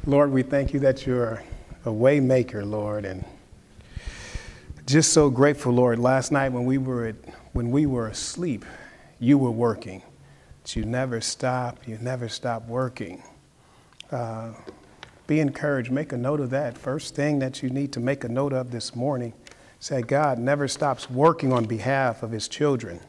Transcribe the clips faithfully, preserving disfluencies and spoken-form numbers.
Lord, we thank you that you're a way maker, Lord, and just so grateful, Lord. Last night when we were at, when we were asleep, you were working. But you never stop. You never stop working. Uh, be encouraged. Make a note of that. First thing that you need to make a note of this morning is that God never stops working on behalf of his children,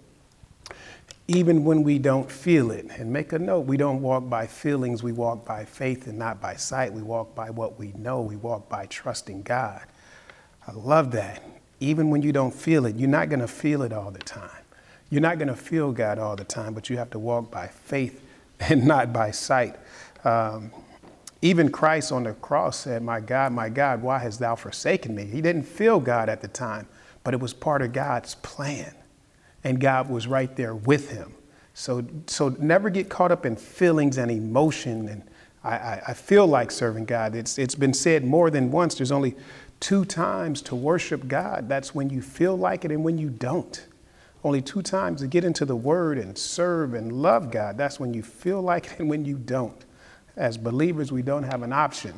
even when we don't feel it. And make a note, we don't walk by feelings, we walk by faith and not by sight. We walk by what we know, we walk by trusting God. I love that. Even when you don't feel it, you're not going to feel it all the time. You're not going to feel God all the time, but you have to walk by faith and not by sight. Um, even Christ on the cross said, my God, my God, why hast thou forsaken me? He didn't feel God at the time, but it was part of God's plan. And God was right there with him. So so never get caught up in feelings and emotion. And I, I, I feel like serving God. It's It's been said more than once. There's only two times to worship God. That's when you feel like it and when you don't. Only two times to get into the word and serve and love God. That's when you feel like it and when you don't. As believers, we don't have an option.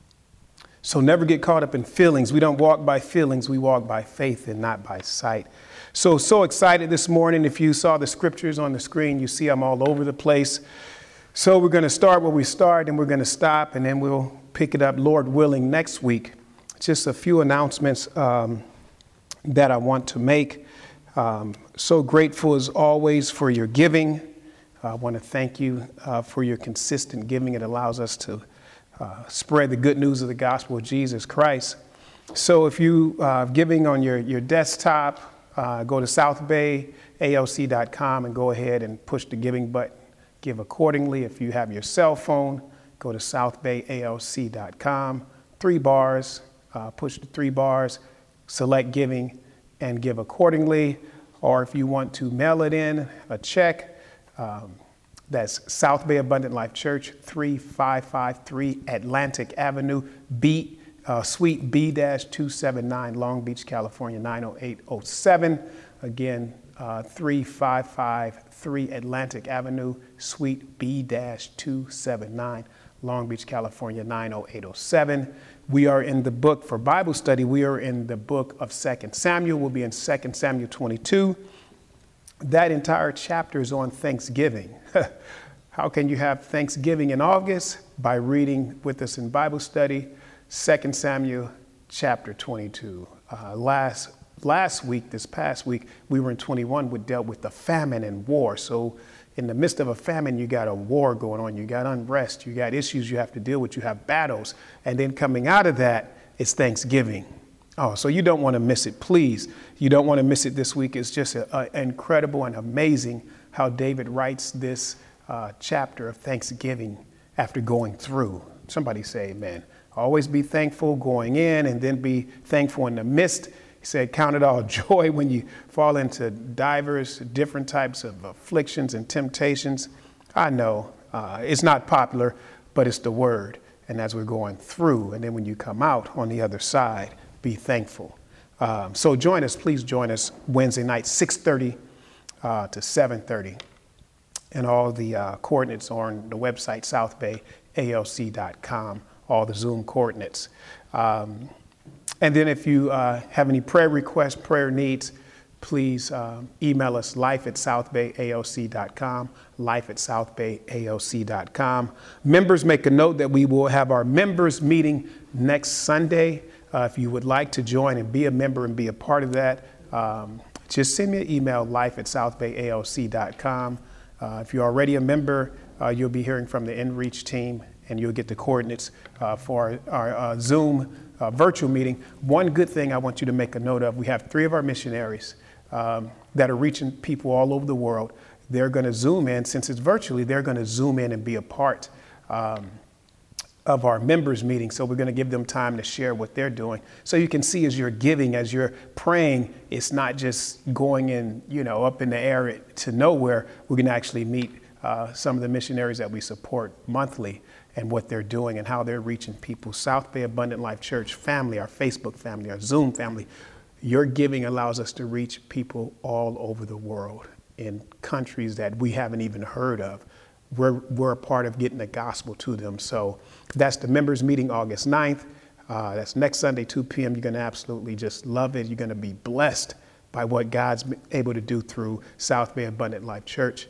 So never get caught up in feelings. We don't walk by feelings. We walk by faith and not by sight. So, so excited this morning. If you saw the scriptures on the screen, you see I'm all over the place. So we're going to start where we start and we're going to stop and then we'll pick it up, Lord willing, next week. Just a few announcements um, that I want to make. Um, so grateful as always for your giving. I want to thank you uh, for your consistent giving. It allows us to uh, spread the good news of the gospel of Jesus Christ. So if you are uh, giving on your, your desktop, Uh, go to south bay A L C dot com and go ahead and push the giving button. Give accordingly. If you have your cell phone, go to south bay A L C dot com. Three bars, uh, push the three bars, select giving and give accordingly. Or if you want to mail it in, a check, um, that's South Bay Abundant Life Church, three five five three Atlantic Avenue, B. Uh, Suite B two seventy-nine, Long Beach, California, nine oh eight oh seven. Again, uh, three five five three Atlantic Avenue, Suite B two seventy-nine, Long Beach, California, nine oh eight oh seven. We are in the book for Bible study. We are in the book of Second Samuel. We'll be in Second Samuel twenty-two. That entire chapter is on Thanksgiving. How can you have Thanksgiving in August? By reading with us in Bible study. Second Samuel chapter twenty-two. Uh, last last week, this past week, we were in twenty-one. We dealt with the famine and war. So in the midst of a famine, you got a war going on. You got unrest. You got issues you have to deal with. You have battles. And then coming out of that, it's Thanksgiving. Oh, so you don't want to miss it. Please, you don't want to miss it this week. It's just a, a incredible and amazing how David writes this uh, chapter of Thanksgiving after going through. Somebody say amen. Always be thankful going in and then be thankful in the midst. He said, count it all joy when you fall into divers, different types of afflictions and temptations. I know uh, it's not popular, but it's the word. And as we're going through, and then when you come out on the other side, be thankful. Um, so join us, please join us Wednesday night, six thirty uh, to seven thirty. And all the uh, coordinates are on the website, south bay A L C dot com. All the Zoom coordinates. Um, and then if you uh, have any prayer requests, prayer needs, please um, email us life at south bay A L C dot com, life at south bay A L C dot com. Members, make a note that we will have our members meeting next Sunday. Uh, if you would like to join and be a member and be a part of that, um, just send me an email, life at south bay A L C dot com. Uh, if you're already a member, uh, you'll be hearing from the InReach team. And you'll get the coordinates uh, for our, our uh, Zoom uh, virtual meeting. One good thing I want you to make a note of, we have three of our missionaries um, that are reaching people all over the world. They're going to Zoom in, since it's virtually, they're going to Zoom in and be a part um, of our members meeting. So we're going to give them time to share what they're doing. So you can see as you're giving, as you're praying, it's not just going in, you know, up in the air to nowhere. We're going to actually meet uh, some of the missionaries that we support monthly and what they're doing and how they're reaching people. South Bay Abundant Life Church family, our Facebook family, our Zoom family. Your giving allows us to reach people all over the world in countries that we haven't even heard of. we're, we're a part of getting the gospel to them. So that's the members meeting August ninth. Uh, that's next Sunday, two p.m. You're going to absolutely just love it. You're going to be blessed by what God's able to do through South Bay Abundant Life Church.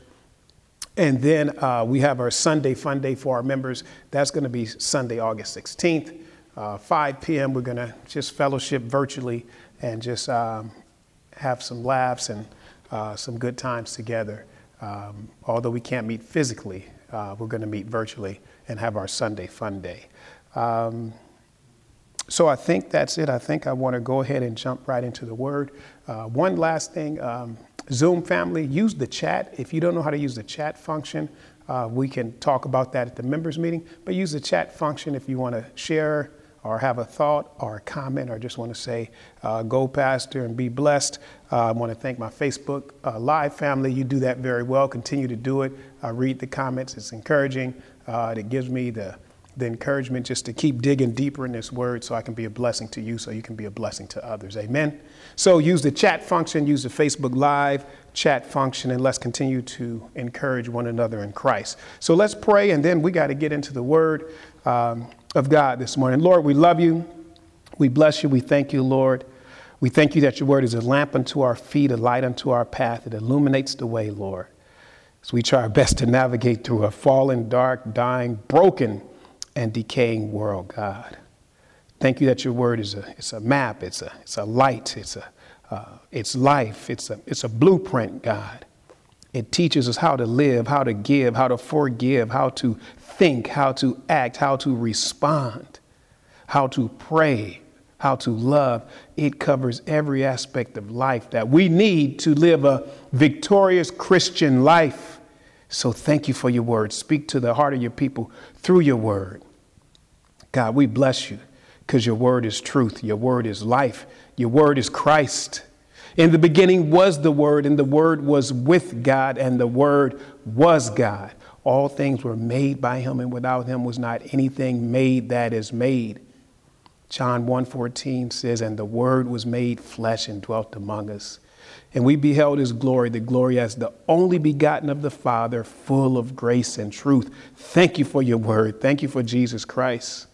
And then uh, we have our Sunday Fun Day for our members. That's going to be Sunday, August sixteenth, uh, five p.m. We're going to just fellowship virtually and just um, have some laughs and uh, some good times together. Um, although we can't meet physically, uh, we're going to meet virtually and have our Sunday Fun Day. Um, so I think that's it. I think I want to go ahead and jump right into the word. Uh, one last thing. Um, Zoom family, use the chat. If you don't know how to use the chat function, uh, we can talk about that at the members meeting, but use the chat function if you want to share or have a thought or a comment or just want to say, uh, go pastor and be blessed. Uh, I want to thank my Facebook uh, live family. You do that very well. Continue to do it. I read the comments. It's encouraging. Uh, it gives me the the encouragement just to keep digging deeper in this word so I can be a blessing to you, so you can be a blessing to others. Amen. So use the chat function, use the Facebook Live chat function, and let's continue to encourage one another in Christ. So let's pray, and then we got to get into the word um, of God this morning. Lord, we love you. We bless you. We thank you, Lord. We thank you that your word is a lamp unto our feet, a light unto our path. It illuminates the way, Lord, as we try our best to navigate through a fallen, dark, dying, broken, and decaying world, God. Thank you that your word is a it's a map, it's a it's a light, it's a uh, it's life, it's a it's a blueprint, God. It teaches us how to live, how to give, how to forgive, how to think, how to act, how to respond, how to pray, how to love. It covers every aspect of life that we need to live a victorious Christian life. So thank you for your word. Speak to the heart of your people through your word. God, we bless you because your word is truth. Your word is life. Your word is Christ. In the beginning was the word, and the word was with God, and the word was God. All things were made by him, and without him was not anything made that is made. John one fourteen says, and the word was made flesh and dwelt among us. And we beheld his glory, the glory as the only begotten of the Father, full of grace and truth. Thank you for your word. Thank you for Jesus Christ.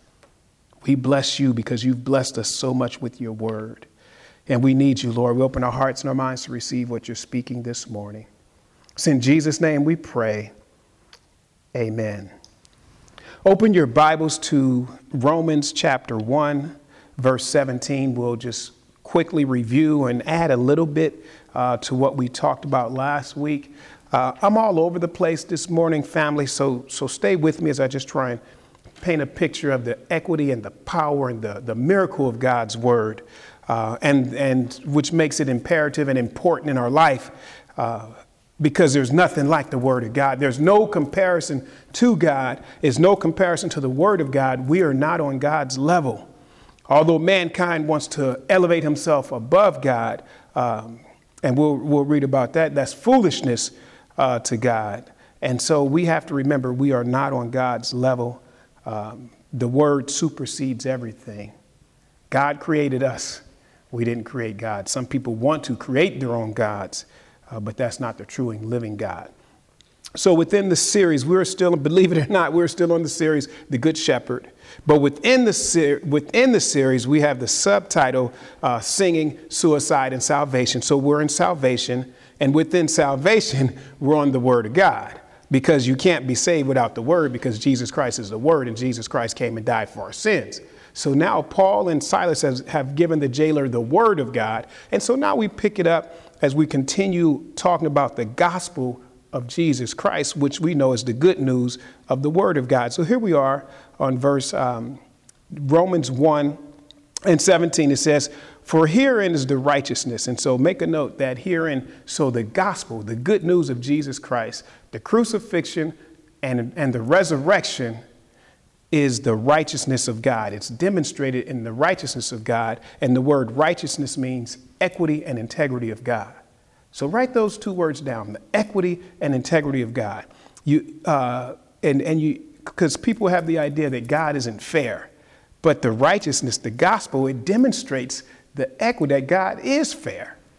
We bless you because you've blessed us so much with your word. And we need you, Lord. We open our hearts and our minds to receive what you're speaking this morning. It's in Jesus' name we pray. Amen. Open your Bibles to Romans chapter one, verse seventeen. We'll just quickly review and add a little bit uh, to what we talked about last week. Uh, I'm all over the place this morning, family, so so stay with me as I just try and paint a picture of the equity and the power and the, the miracle of God's word, uh, and, and which makes it imperative and important in our life uh, because there's nothing like the word of God. There's no comparison to God. There's no comparison to the word of God. We are not on God's level. Although mankind wants to elevate himself above God, um, and we'll we'll read about that, that's foolishness uh, to God. And so we have to remember we are not on God's level. Um, the word supersedes everything. God created us. We didn't create God. Some people want to create their own gods, uh, but that's not the true and living God. So within the series, we're still, believe it or not, we're still on the series, The Good Shepherd. But within the, ser- within the series, we have the subtitle, uh, Singing, Suicide, and Salvation. So we're in salvation, and within salvation, we're on the Word of God. Because you can't be saved without the Word, because Jesus Christ is the Word, and Jesus Christ came and died for our sins. So now Paul and Silas has, have given the jailer the Word of God. And so now we pick it up as we continue talking about the gospel of Jesus Christ, which we know is the good news of the word of God. So here we are on verse um, Romans one and seventeen. It says, for herein is the righteousness. And so make a note that herein, so the gospel, the good news of Jesus Christ, the crucifixion and, and the resurrection is the righteousness of God. It's demonstrated in the righteousness of God. And the word righteousness means equity and integrity of God. So write those two words down, the equity and integrity of God. You uh, and, and you, because people have the idea that God isn't fair, but the righteousness, the gospel, it demonstrates the equity that God is fair.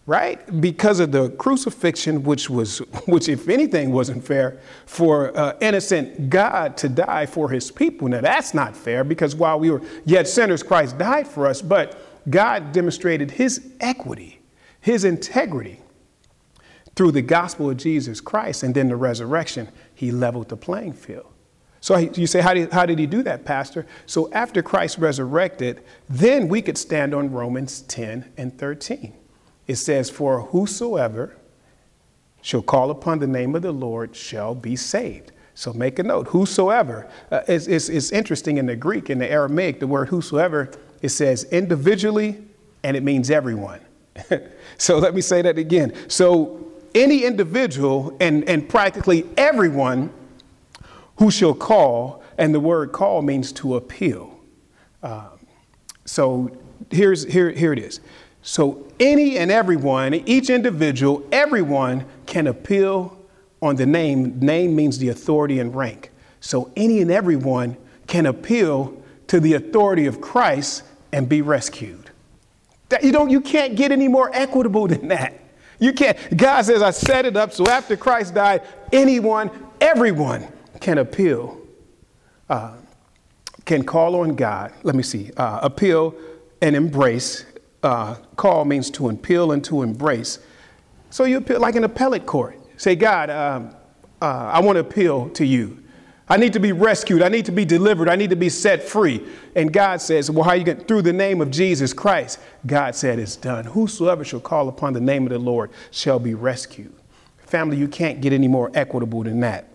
right? Because of the crucifixion, which was, which if anything wasn't fair, for uh, innocent God to die for his people. Now that's not fair, because while we were yet sinners, Christ died for us, but God demonstrated his equity, his integrity through the gospel of Jesus Christ. And then the resurrection, he leveled the playing field. So you say, how did, how did he do that, Pastor? So after Christ resurrected, then we could stand on Romans ten and thirteen. It says, for whosoever shall call upon the name of the Lord shall be saved. So make a note, whosoever. Uh, it's, it's, it's interesting in the Greek, in the Aramaic, the word whosoever, it says individually, and it means everyone. So let me say that again. So any individual and, and practically everyone who shall call, and the word call means to appeal. Uh, so here's here, here it is. So any and everyone, each individual, everyone can appeal on the name. Name means the authority and rank. So any and everyone can appeal to the authority of Christ and be rescued. That, you don't, you can't get any more equitable than that. You can't. God says, I set it up so after Christ died, anyone, everyone can appeal, uh, can call on God. Let me see, uh, appeal and embrace. Uh, call means to appeal and to embrace. So you appeal like an appellate court. Say, God, um, uh, I want to appeal to you. I need to be rescued. I need to be delivered. I need to be set free. And God says, well, how are you going? Through the name of Jesus Christ. God said, it's done. Whosoever shall call upon the name of the Lord shall be rescued. Family, you can't get any more equitable than that.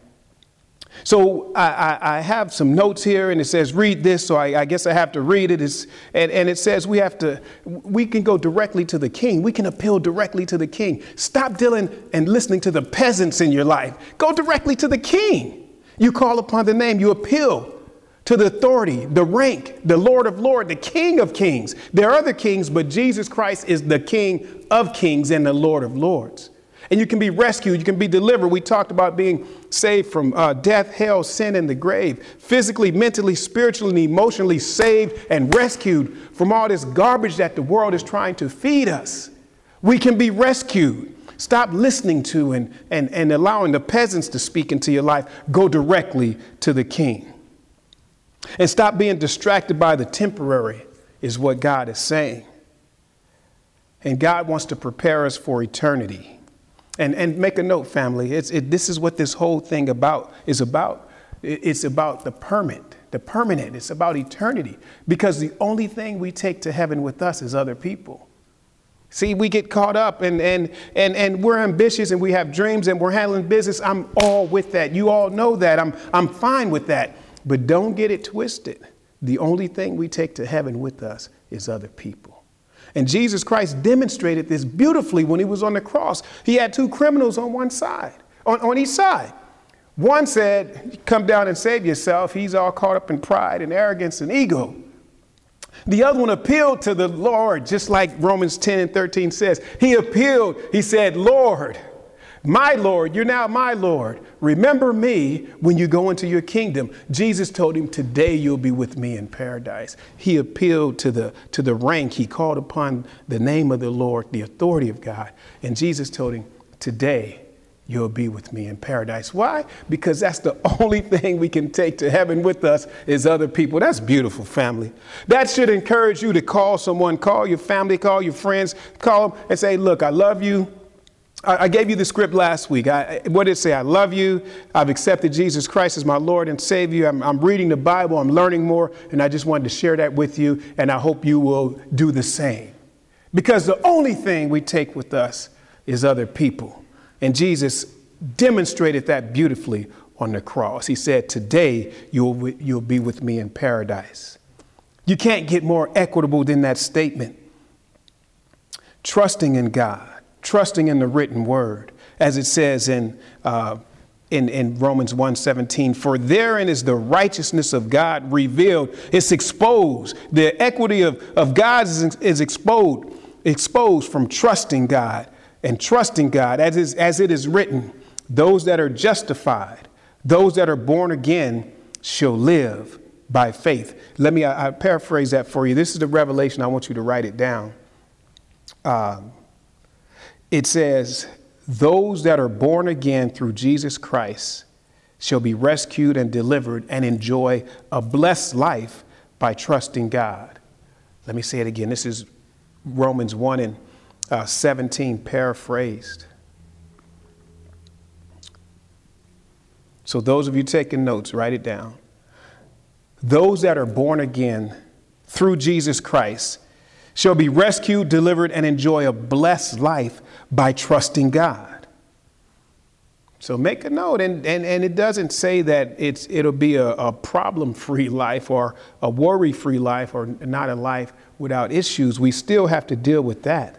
So I, I, I have some notes here, and it says, read this. So I, I guess I have to read it. It's, and, and it says we have to, we can go directly to the king. We can appeal directly to the king. Stop dealing and listening to the peasants in your life. Go directly to the king. You call upon the name. You appeal to the authority, the rank, the Lord of Lords, the King of Kings. There are other kings, but Jesus Christ is the King of Kings and the Lord of Lords. And you can be rescued. You can be delivered. We talked about being saved from uh, death, hell, sin, and the grave. Physically, mentally, spiritually, and emotionally saved and rescued from all this garbage that the world is trying to feed us. We can be rescued. Stop listening to and, and, and allowing the peasants to speak into your life. Go directly to the king. And stop being distracted by the temporary is what God is saying. And God wants to prepare us for eternity. And, and make a note, family, it's, it, this is what this whole thing about is about. It, it's about the permanent, the permanent. It's about eternity, because the only thing we take to heaven with us is other people. See, we get caught up and, and, and, and we're ambitious and we have dreams and we're handling business. I'm all with that. You all know that. I'm, I'm fine with that. But don't get it twisted. The only thing we take to heaven with us is other people. And Jesus Christ demonstrated this beautifully when he was on the cross. He had two criminals on one side, on, on each side. One said, come down and save yourself. He's all caught up in pride and arrogance and ego. The other one appealed to the Lord, just like Romans ten and thirteen says. He appealed. He said, Lord, my Lord, you're now my Lord. Remember me when you go into your kingdom. Jesus told him, today you'll be with me in paradise. He appealed to the, to the rank. He called upon the name of the Lord, the authority of God. And Jesus told him, today you'll be with me in paradise. Why? Because that's the only thing we can take to heaven with us is other people. That's beautiful, family. That should encourage you to call someone, call your family, call your friends, call them and say, look, I love you. I gave you the script last week. I, what did it say? I love you. I've accepted Jesus Christ as my Lord and Savior. I'm, I'm reading the Bible. I'm learning more. And I just wanted to share that with you. And I hope you will do the same. Because the only thing we take with us is other people. And Jesus demonstrated that beautifully on the cross. He said, today you'll, you'll be with me in paradise. You can't get more equitable than that statement. Trusting in God. Trusting in the written word, as it says in, uh, in, in Romans one seventeen, for therein is the righteousness of God revealed. It's exposed. The equity of, of God is, is exposed, exposed from trusting God and trusting God, as is, as it is written, those that are justified, those that are born again shall live by faith. Let me, I, I paraphrase that for you. This is the revelation. I want you to write it down. Um, it says, those that are born again through Jesus Christ shall be rescued and delivered and enjoy a blessed life by trusting God. Let me say it again. This is Romans one and uh, seventeen paraphrased. So those of you taking notes, write it down. Those that are born again through Jesus Christ shall be rescued, delivered, and enjoy a blessed life by trusting God. So make a note, and, and, and it doesn't say that it's it'll be a, a problem-free life or a worry-free life or not a life without issues. We still have to deal with that.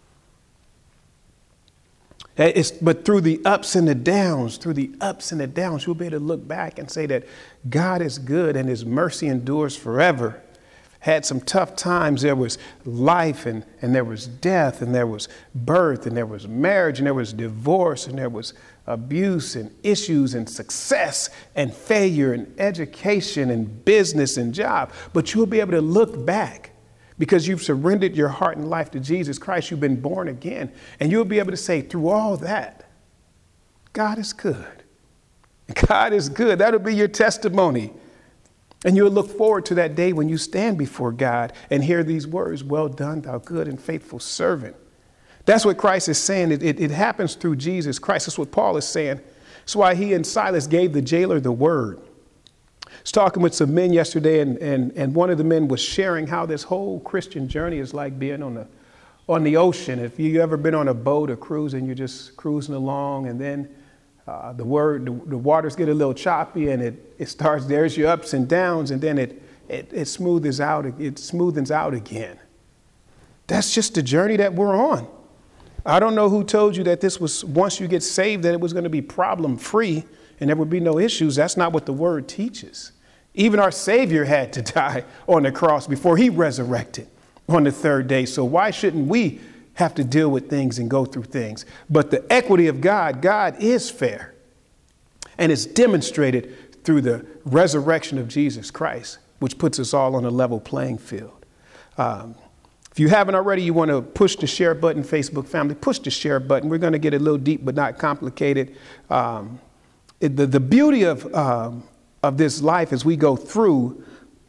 It's, but through the ups and the downs, through the ups and the downs, you'll be able to look back and say that God is good and his mercy endures forever. Had some tough times. There was life and, and there was death and there was birth and there was marriage and there was divorce and there was abuse and issues and success and failure and education and business and job. But you'll be able to look back because you've surrendered your heart and life to Jesus Christ. You've been born again, and you'll be able to say through all that, God is good. God is good. That'll be your testimony. And you'll look forward to that day when you stand before God and hear these words, well done, thou good and faithful servant. That's what Christ is saying. It, it, it happens through Jesus Christ. That's what Paul is saying. That's why he and Silas gave the jailer the word. I was talking with some men yesterday, and, and, and one of the men was sharing how this whole Christian journey is like being on the, on the ocean. If you've ever been on a boat or cruise and you're just cruising along, and then uh, the, word, the, the waters get a little choppy and it, it starts, there's your ups and downs, and then it, it, it, smooths out, it smoothens out again. That's just the journey that we're on. I don't know who told you that this was, once you get saved, that it was going to be problem-free and there would be no issues. That's not what the word teaches. Even our Savior had to die on the cross before he resurrected on the third day. So why shouldn't we have to deal with things and go through things? But the equity of God, God is fair. And it's demonstrated through the resurrection of Jesus Christ, which puts us all on a level playing field. Um, If you haven't already, you want to push the share button, Facebook family, push the share button. We're going to get a little deep, but not complicated. Um, it, the, the beauty of, um, of this life as we go through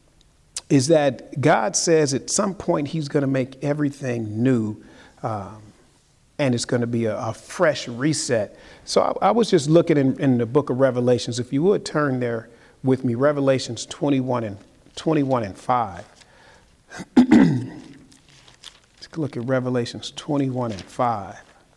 is that God says at some point he's going to make everything new. Um, and it's going to be a, a fresh reset. So I, I was just looking in, in the book of Revelations. If you would turn there with me, Revelations twenty-one and twenty-one and five. Look at Revelations twenty-one and five.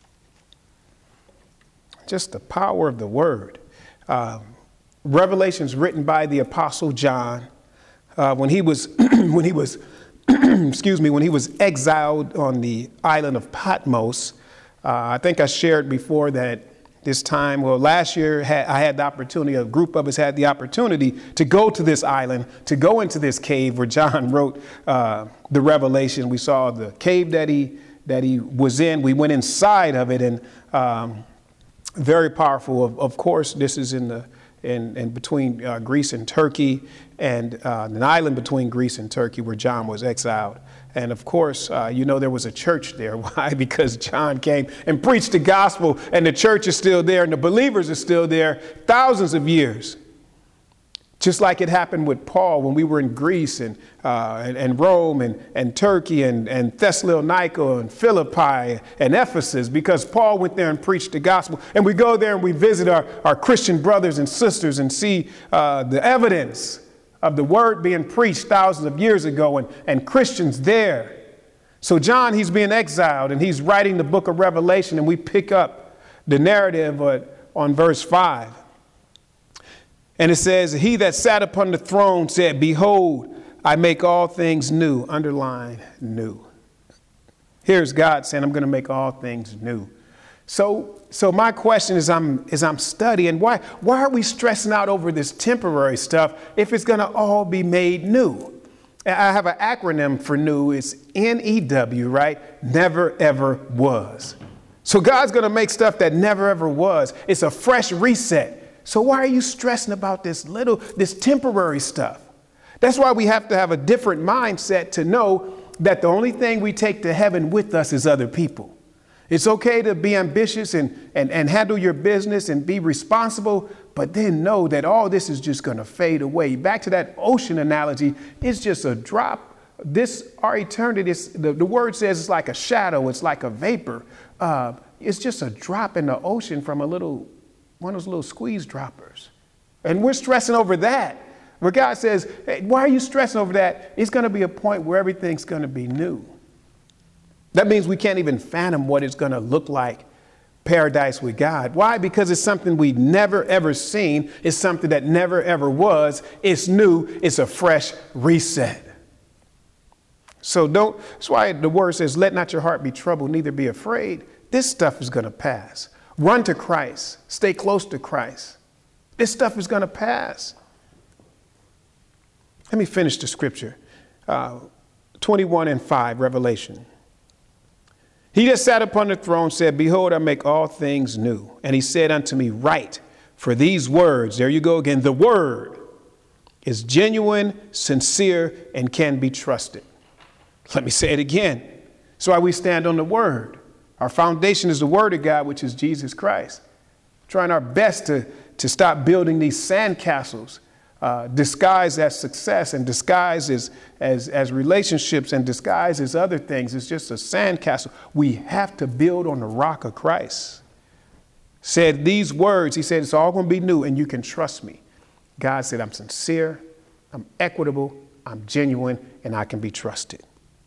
Just the power of the word. Um, Revelations written by the Apostle John uh, when he was when he was excuse me when he was exiled on the island of Patmos. Uh, I think I shared before that this time, well, last year had, I had the opportunity, a group of us had the opportunity to go to this island, to go into this cave where John wrote uh, the Revelation. We saw the cave that he that he was in. We went inside of it, and um, very powerful. Of, of course, this is in the in, in between uh, Greece and Turkey, and uh, an island between Greece and Turkey where John was exiled. And of course, uh, you know, there was a church there. Why? Because John came and preached the gospel, and the church is still there and the believers are still there thousands of years. Just like it happened with Paul when we were in Greece and uh, and, and Rome and, and Turkey and, and Thessalonica and Philippi and Ephesus, because Paul went there and preached the gospel. And we go there and we visit our, our Christian brothers and sisters and see uh, the evidence of the word being preached thousands of years ago, and, and Christians there. So John, he's being exiled and he's writing the book of Revelation, and we pick up the narrative uh, on verse five. And it says, he that sat upon the throne said, behold, I make all things new. Underline new. Here's God saying, I'm going to make all things new. So so my question is I'm is I'm studying, why why are we stressing out over this temporary stuff if it's going to all be made new? I have an acronym for new. It's N E W, right? Never, ever was. So God's going to make stuff that never, ever was. It's a fresh reset. So why are you stressing about this little, this temporary stuff? That's why we have to have a different mindset to know that the only thing we take to heaven with us is other people. It's okay to be ambitious and, and, and handle your business and be responsible, but then know that all this is just going to fade away. Back to that ocean analogy, it's just a drop. This, our eternity, is, the, the word says it's like a shadow. It's like a vapor. Uh, it's just a drop in the ocean from a little, one of those little squeeze droppers. And we're stressing over that. Where God says, hey, why are you stressing over that? It's going to be a point where everything's going to be new. That means we can't even fathom what it's going to look like, paradise with God. Why? Because it's something we've never, ever seen. It's something that never, ever was. It's new. It's a fresh reset. So don't, that's why the word says, let not your heart be troubled, neither be afraid. This stuff is going to pass. Run to Christ. Stay close to Christ. This stuff is going to pass. Let me finish the scripture. Uh, twenty-one and five, Revelation. He that sat upon the throne said, behold, I make all things new. And he said unto me, write, for these words, there you go again, the word is genuine, sincere, and can be trusted. Let me say it again. That's why we stand on the word. Our foundation is the word of God, which is Jesus Christ. Trying our best to, to stop building these sandcastles, uh, disguised as success and disguised as, as, as relationships and disguised as other things. It's just a sandcastle. We have to build on the rock of Christ. Said these words, he said, it's all going to be new and you can trust me. God said, I'm sincere, I'm equitable, I'm genuine, and I can be trusted.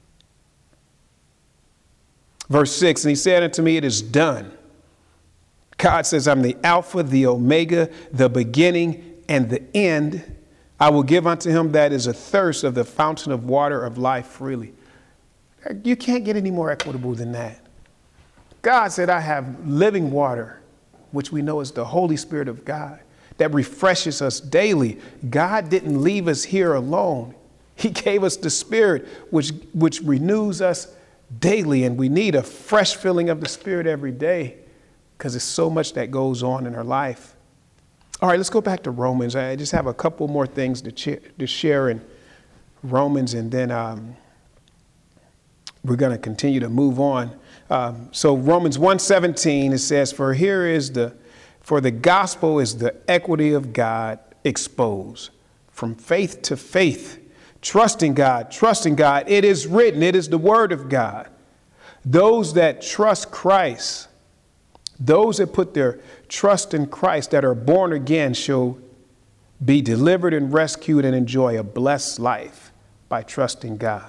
Verse six, and he said unto me, it is done. God says, I'm the Alpha, the Omega, the beginning and the end. I will give unto him that is athirst of the fountain of water of life freely. You can't get any more equitable than that. God said, I have living water, which we know is the Holy Spirit of God, that refreshes us daily. God didn't leave us here alone. He gave us the Spirit, which, which renews us daily. And we need a fresh filling of the Spirit every day because there's so much that goes on in our life. All right, let's go back to Romans. I just have a couple more things to, ch- to share in Romans, and then um, we're going to continue to move on. Um, so Romans one seventeen, it says, for here is the, for the gospel is the equity of God exposed from faith to faith, trusting God, trusting God. It is written, it is the word of God. Those that trust Christ, those that put their trust in Christ, that are born again, shall be delivered and rescued and enjoy a blessed life by trusting God.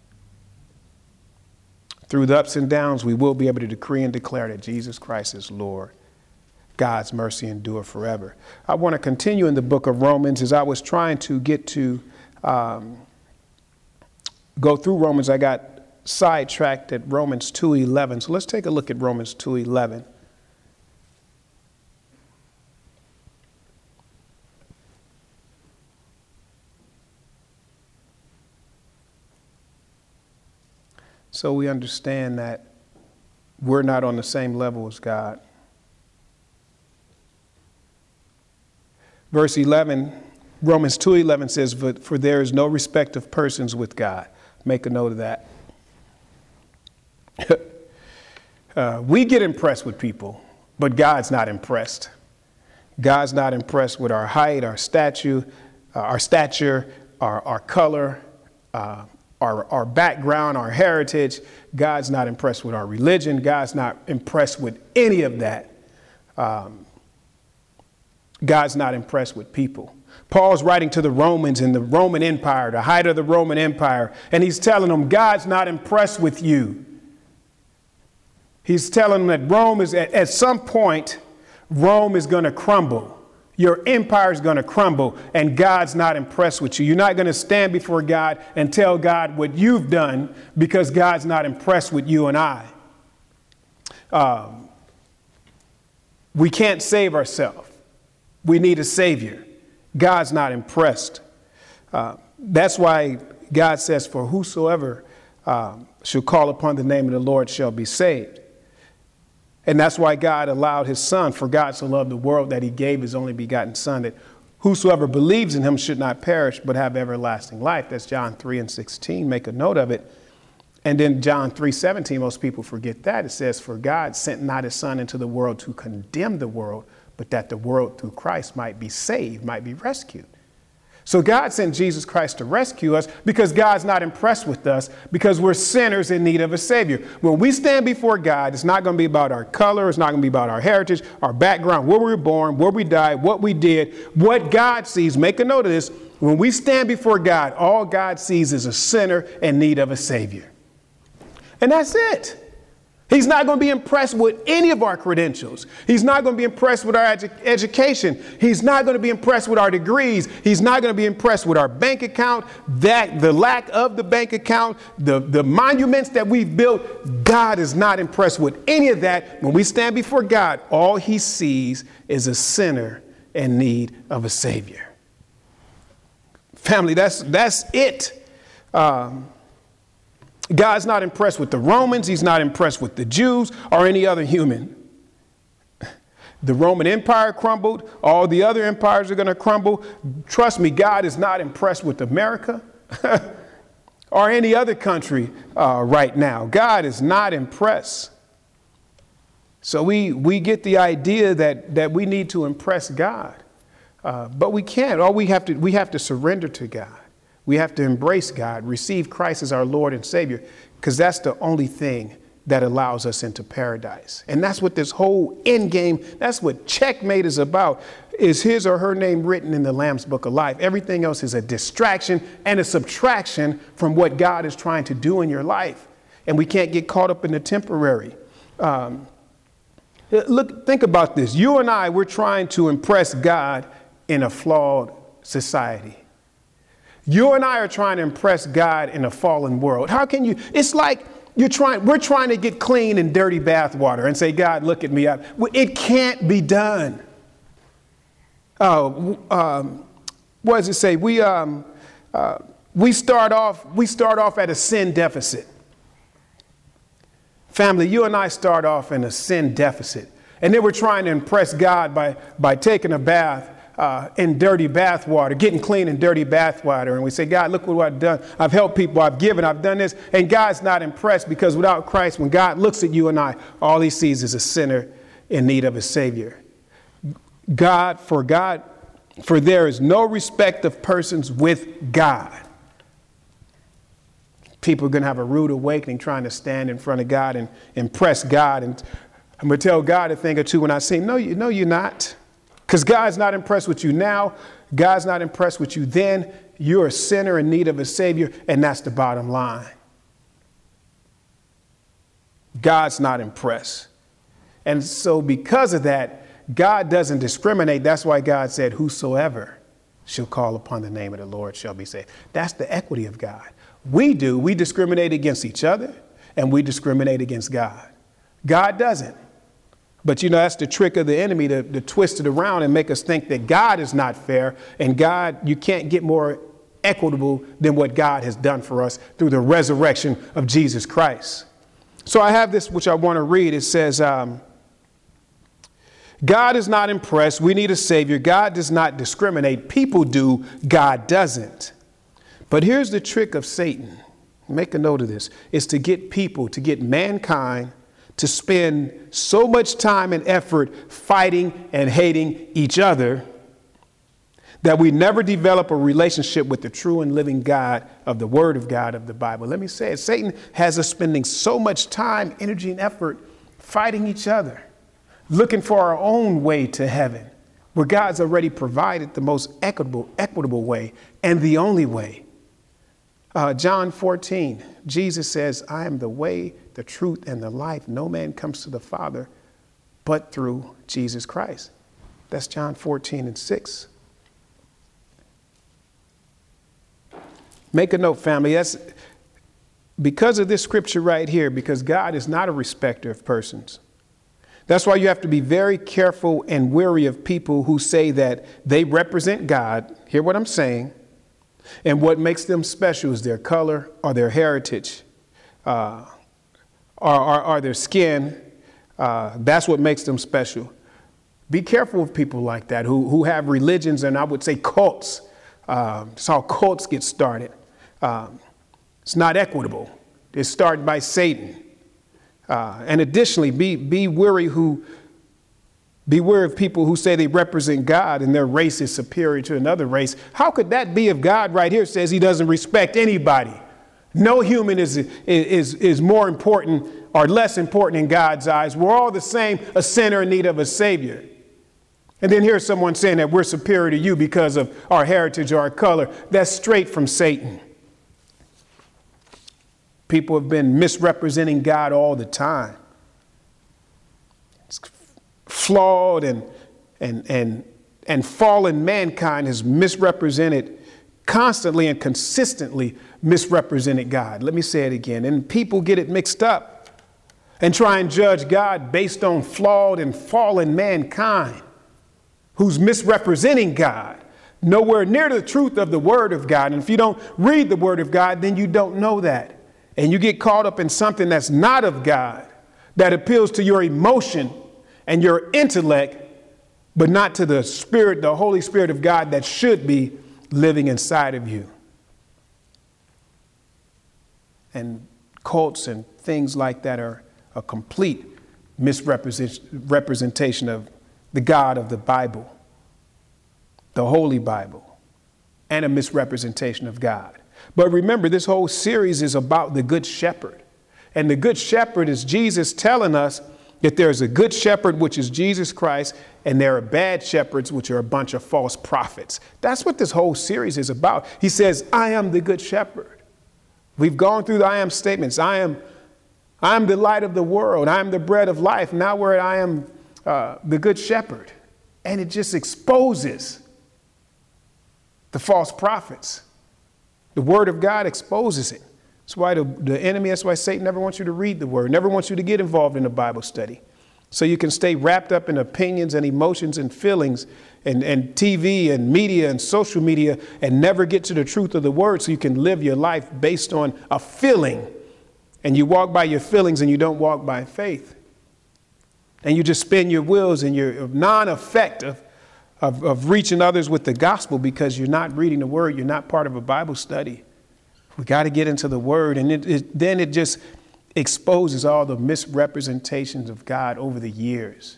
Through the ups and downs, we will be able to decree and declare that Jesus Christ is Lord. God's mercy endure forever. I want to continue in the book of Romans. As I was trying to get to um, go through Romans, I got sidetracked at Romans two eleven. So let's take a look at Romans two eleven. So we understand that we're not on the same level as God. Verse eleven, Romans two eleven says, for, for there is no respect of persons with God. Make a note of that. uh, we get impressed with people, but God's not impressed. God's not impressed with our height, our stature, uh, our stature, our, our color, uh, Our, our background, our heritage. God's not impressed with our religion. God's not impressed with any of that. Um, God's not impressed with people. Paul's writing to the Romans in the Roman Empire, the height of the Roman Empire, and he's telling them God's not impressed with you. He's telling them that Rome is, at, at some point, Rome is going to crumble. Your empire is going to crumble, and God's not impressed with you. You're not going to stand before God and tell God what you've done because God's not impressed with you and I. Um, we can't save ourselves. We need a savior. God's not impressed. Uh, that's why God says, for whosoever um, shall call upon the name of the Lord shall be saved. And that's why God allowed his son, for God so loved the world that he gave his only begotten son, that whosoever believes in him should not perish, but have everlasting life. That's John three and sixteen. Make a note of it. And then John three seventeen, most people forget that. It says, for God sent not his son into the world to condemn the world, but that the world through Christ might be saved, might be rescued. So God sent Jesus Christ to rescue us because God's not impressed with us because we're sinners in need of a savior. When we stand before God, it's not going to be about our color. It's not going to be about our heritage, our background, where we were born, where we died, what we did, what God sees. Make a note of this. When we stand before God, all God sees is a sinner in need of a savior. And that's it. He's not going to be impressed with any of our credentials. He's not going to be impressed with our edu- education. He's not going to be impressed with our degrees. He's not going to be impressed with our bank account, that the lack of the bank account, the, the monuments that we've built. God is not impressed with any of that. When we stand before God, all he sees is a sinner in need of a savior. Family, that's, that's it. Um, God's not impressed with the Romans. He's not impressed with the Jews or any other human. The Roman Empire crumbled. All the other empires are going to crumble. Trust me, God is not impressed with America or any other country uh, right now. God is not impressed. So we, we get the idea that, that we need to impress God, uh, but we can't. All we have to, we have to surrender to God. We have to embrace God, receive Christ as our Lord and Savior, because that's the only thing that allows us into paradise. And that's what this whole end game, that's what checkmate is about, is his or her name written in the Lamb's Book of Life. Everything else is a distraction and a subtraction from what God is trying to do in your life. And we can't get caught up in the temporary. Um, look, think about this. You and I, we're trying to impress God in a flawed society. You and I are trying to impress God in a fallen world. How can you? It's like you're trying, we're trying to get clean in dirty bathwater and say, God, look at me. It can't be done. Oh, um, what does it say? We, um, uh, we start off, we start off at a sin deficit. Family, you and I start off in a sin deficit. And then we're trying to impress God by, by taking a bath Uh, in dirty bath water, getting clean in dirty bath water. And we say, God, look what I've done. I've helped people. I've given. I've done this. And God's not impressed because without Christ, when God looks at you and I, all he sees is a sinner in need of a savior. God, for God, for there is no respect of persons with God. People are going to have a rude awakening trying to stand in front of God and impress God. And I'm going to tell God a thing or two when I say, no, you, no, you're not. Because God's not impressed with you now. God's not impressed with you then. You're a sinner in need of a savior, and that's the bottom line. God's not impressed. And so because of that, God doesn't discriminate. That's why God said, whosoever shall call upon the name of the Lord shall be saved. That's the equity of God. We do. We discriminate against each other, and we discriminate against God. God doesn't. But, you know, that's the trick of the enemy to, to twist it around and make us think that God is not fair. And God, you can't get more equitable than what God has done for us through the resurrection of Jesus Christ. So I have this, which I want to read. It says, um, God is not impressed. We need a savior. God does not discriminate. People do. God doesn't. But here's the trick of Satan. Make a note of this. It's to get people, to get mankind to spend so much time and effort fighting and hating each other that we never develop a relationship with the true and living God of the Word of God of the Bible. Let me say it. Satan has us spending so much time, energy, and effort fighting each other, looking for our own way to heaven, where God's already provided the most equitable, equitable way and the only way. Uh, John fourteen, Jesus says, I am the way, the truth, and the life. No man comes to the Father but through Jesus Christ. That's John fourteen and six. Make a note, family. That's because of this scripture right here, because God is not a respecter of persons. That's why you have to be very careful and wary of people who say that they represent God. Hear what I'm saying. And what makes them special is their color or their heritage, uh, or, or, or their skin. Uh, that's what makes them special. Be careful of people like that who, who have religions, and I would say cults. Uh, it's how cults get started. Um, it's not equitable. It's started by Satan. Uh, and additionally, be, be weary who, beware of people who say they represent God and their race is superior to another race. How could that be if God right here says he doesn't respect anybody? No human is, is, is more important or less important in God's eyes. We're all the same, a sinner in need of a savior. And then here's someone saying that we're superior to you because of our heritage or our color. That's straight from Satan. People have been misrepresenting God all the time. It's flawed and, and, and, and fallen mankind has misrepresented, constantly and consistently misrepresented God. Let me say it again. And people get it mixed up and try and judge God based on flawed and fallen mankind who's misrepresenting God. Nowhere near the truth of the word of God. And if you don't read the word of God, then you don't know that. And you get caught up in something that's not of God, that appeals to your emotion and your intellect, but not to the Spirit, the Holy Spirit of God that should be living inside of you. And cults and things like that are a complete misrepresentation of the God of the Bible, the Holy Bible, and a misrepresentation of God. But remember, this whole series is about the Good Shepherd. And the Good Shepherd is Jesus telling us that there's a good shepherd, which is Jesus Christ, and there are bad shepherds, which are a bunch of false prophets. That's what this whole series is about. He says, I am the good shepherd. We've gone through the I am statements. I am, I am the light of the world. I am the bread of life. Now where I am uh, the good shepherd. And it just exposes the false prophets. The word of God exposes it. That's why the, the enemy, that's why Satan never wants you to read the word, never wants you to get involved in a Bible study. So you can stay wrapped up in opinions and emotions and feelings and, and T V and media and social media and never get to the truth of the word so you can live your life based on a feeling. And you walk by your feelings and you don't walk by faith. And you just spin your wheels and you're non-effect of, of, of reaching others with the gospel because you're not reading the word. You're not part of a Bible study. We got to get into the word. And it, it, then it just exposes all the misrepresentations of God over the years.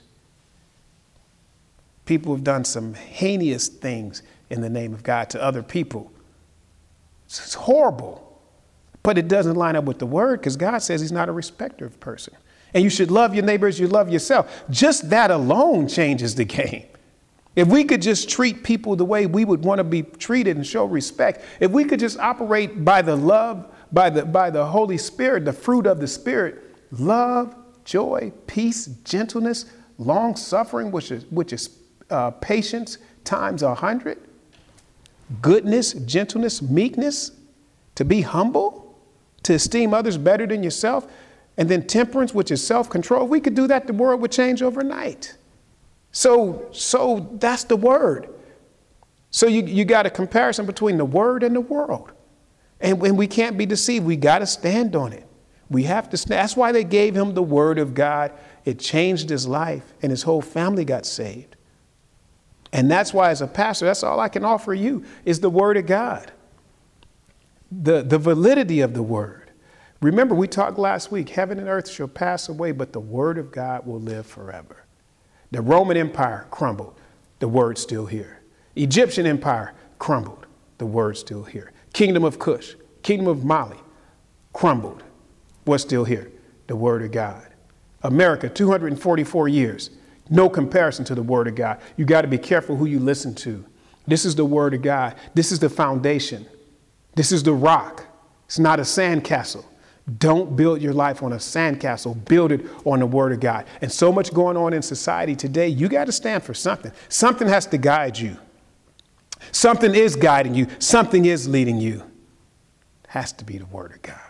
People have done some heinous things in the name of God to other people. It's horrible. But it doesn't line up with the word because God says he's not a respecter of person. And you should love your neighbor as you love yourself. Just that alone changes the game. If we could just treat people the way we would want to be treated and show respect, if we could just operate by the love, by the, by the Holy Spirit, the fruit of the Spirit, love, joy, peace, gentleness, long suffering, which is, which is uh, patience times a hundred, goodness, gentleness, meekness, to be humble, to esteem others better than yourself, and then temperance, which is self-control. If we could do that, the world would change overnight. So, so that's the word. So you, you got a comparison between the word and the world. And when we can't be deceived, we got to stand on it. We have to stand. That's why they gave him the word of God. It changed his life and his whole family got saved. And that's why as a pastor, that's all I can offer you is the word of God. The, the validity of the word. Remember, we talked last week, heaven and earth shall pass away, but the word of God will live forever. The Roman Empire crumbled. The word's still here. Egyptian Empire crumbled. The word's still here. Kingdom of Cush, Kingdom of Mali crumbled. What's still here? The word of God. America, two hundred forty-four years. No comparison to the word of God. You got to be careful who you listen to. This is the word of God. This is the foundation. This is the rock. It's not a sandcastle. Don't build your life on a sandcastle. Build it on the word of God. And so much going on in society today, you got to stand for something. Something has to guide you. Something is guiding you. Something is leading you. It has to be the word of God.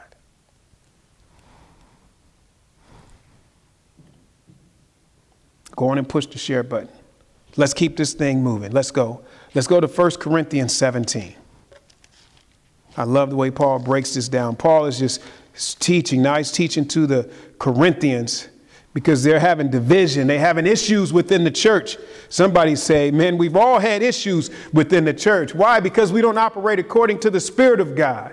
Go on and push the share button. Let's keep this thing moving. Let's go. Let's go to First Corinthians seventeen. I love the way Paul breaks this down. Paul is just teaching. Now he's teaching to the Corinthians because they're having division. They're having issues within the church. Somebody say, man, we've all had issues within the church. Why? Because we don't operate according to the Spirit of God.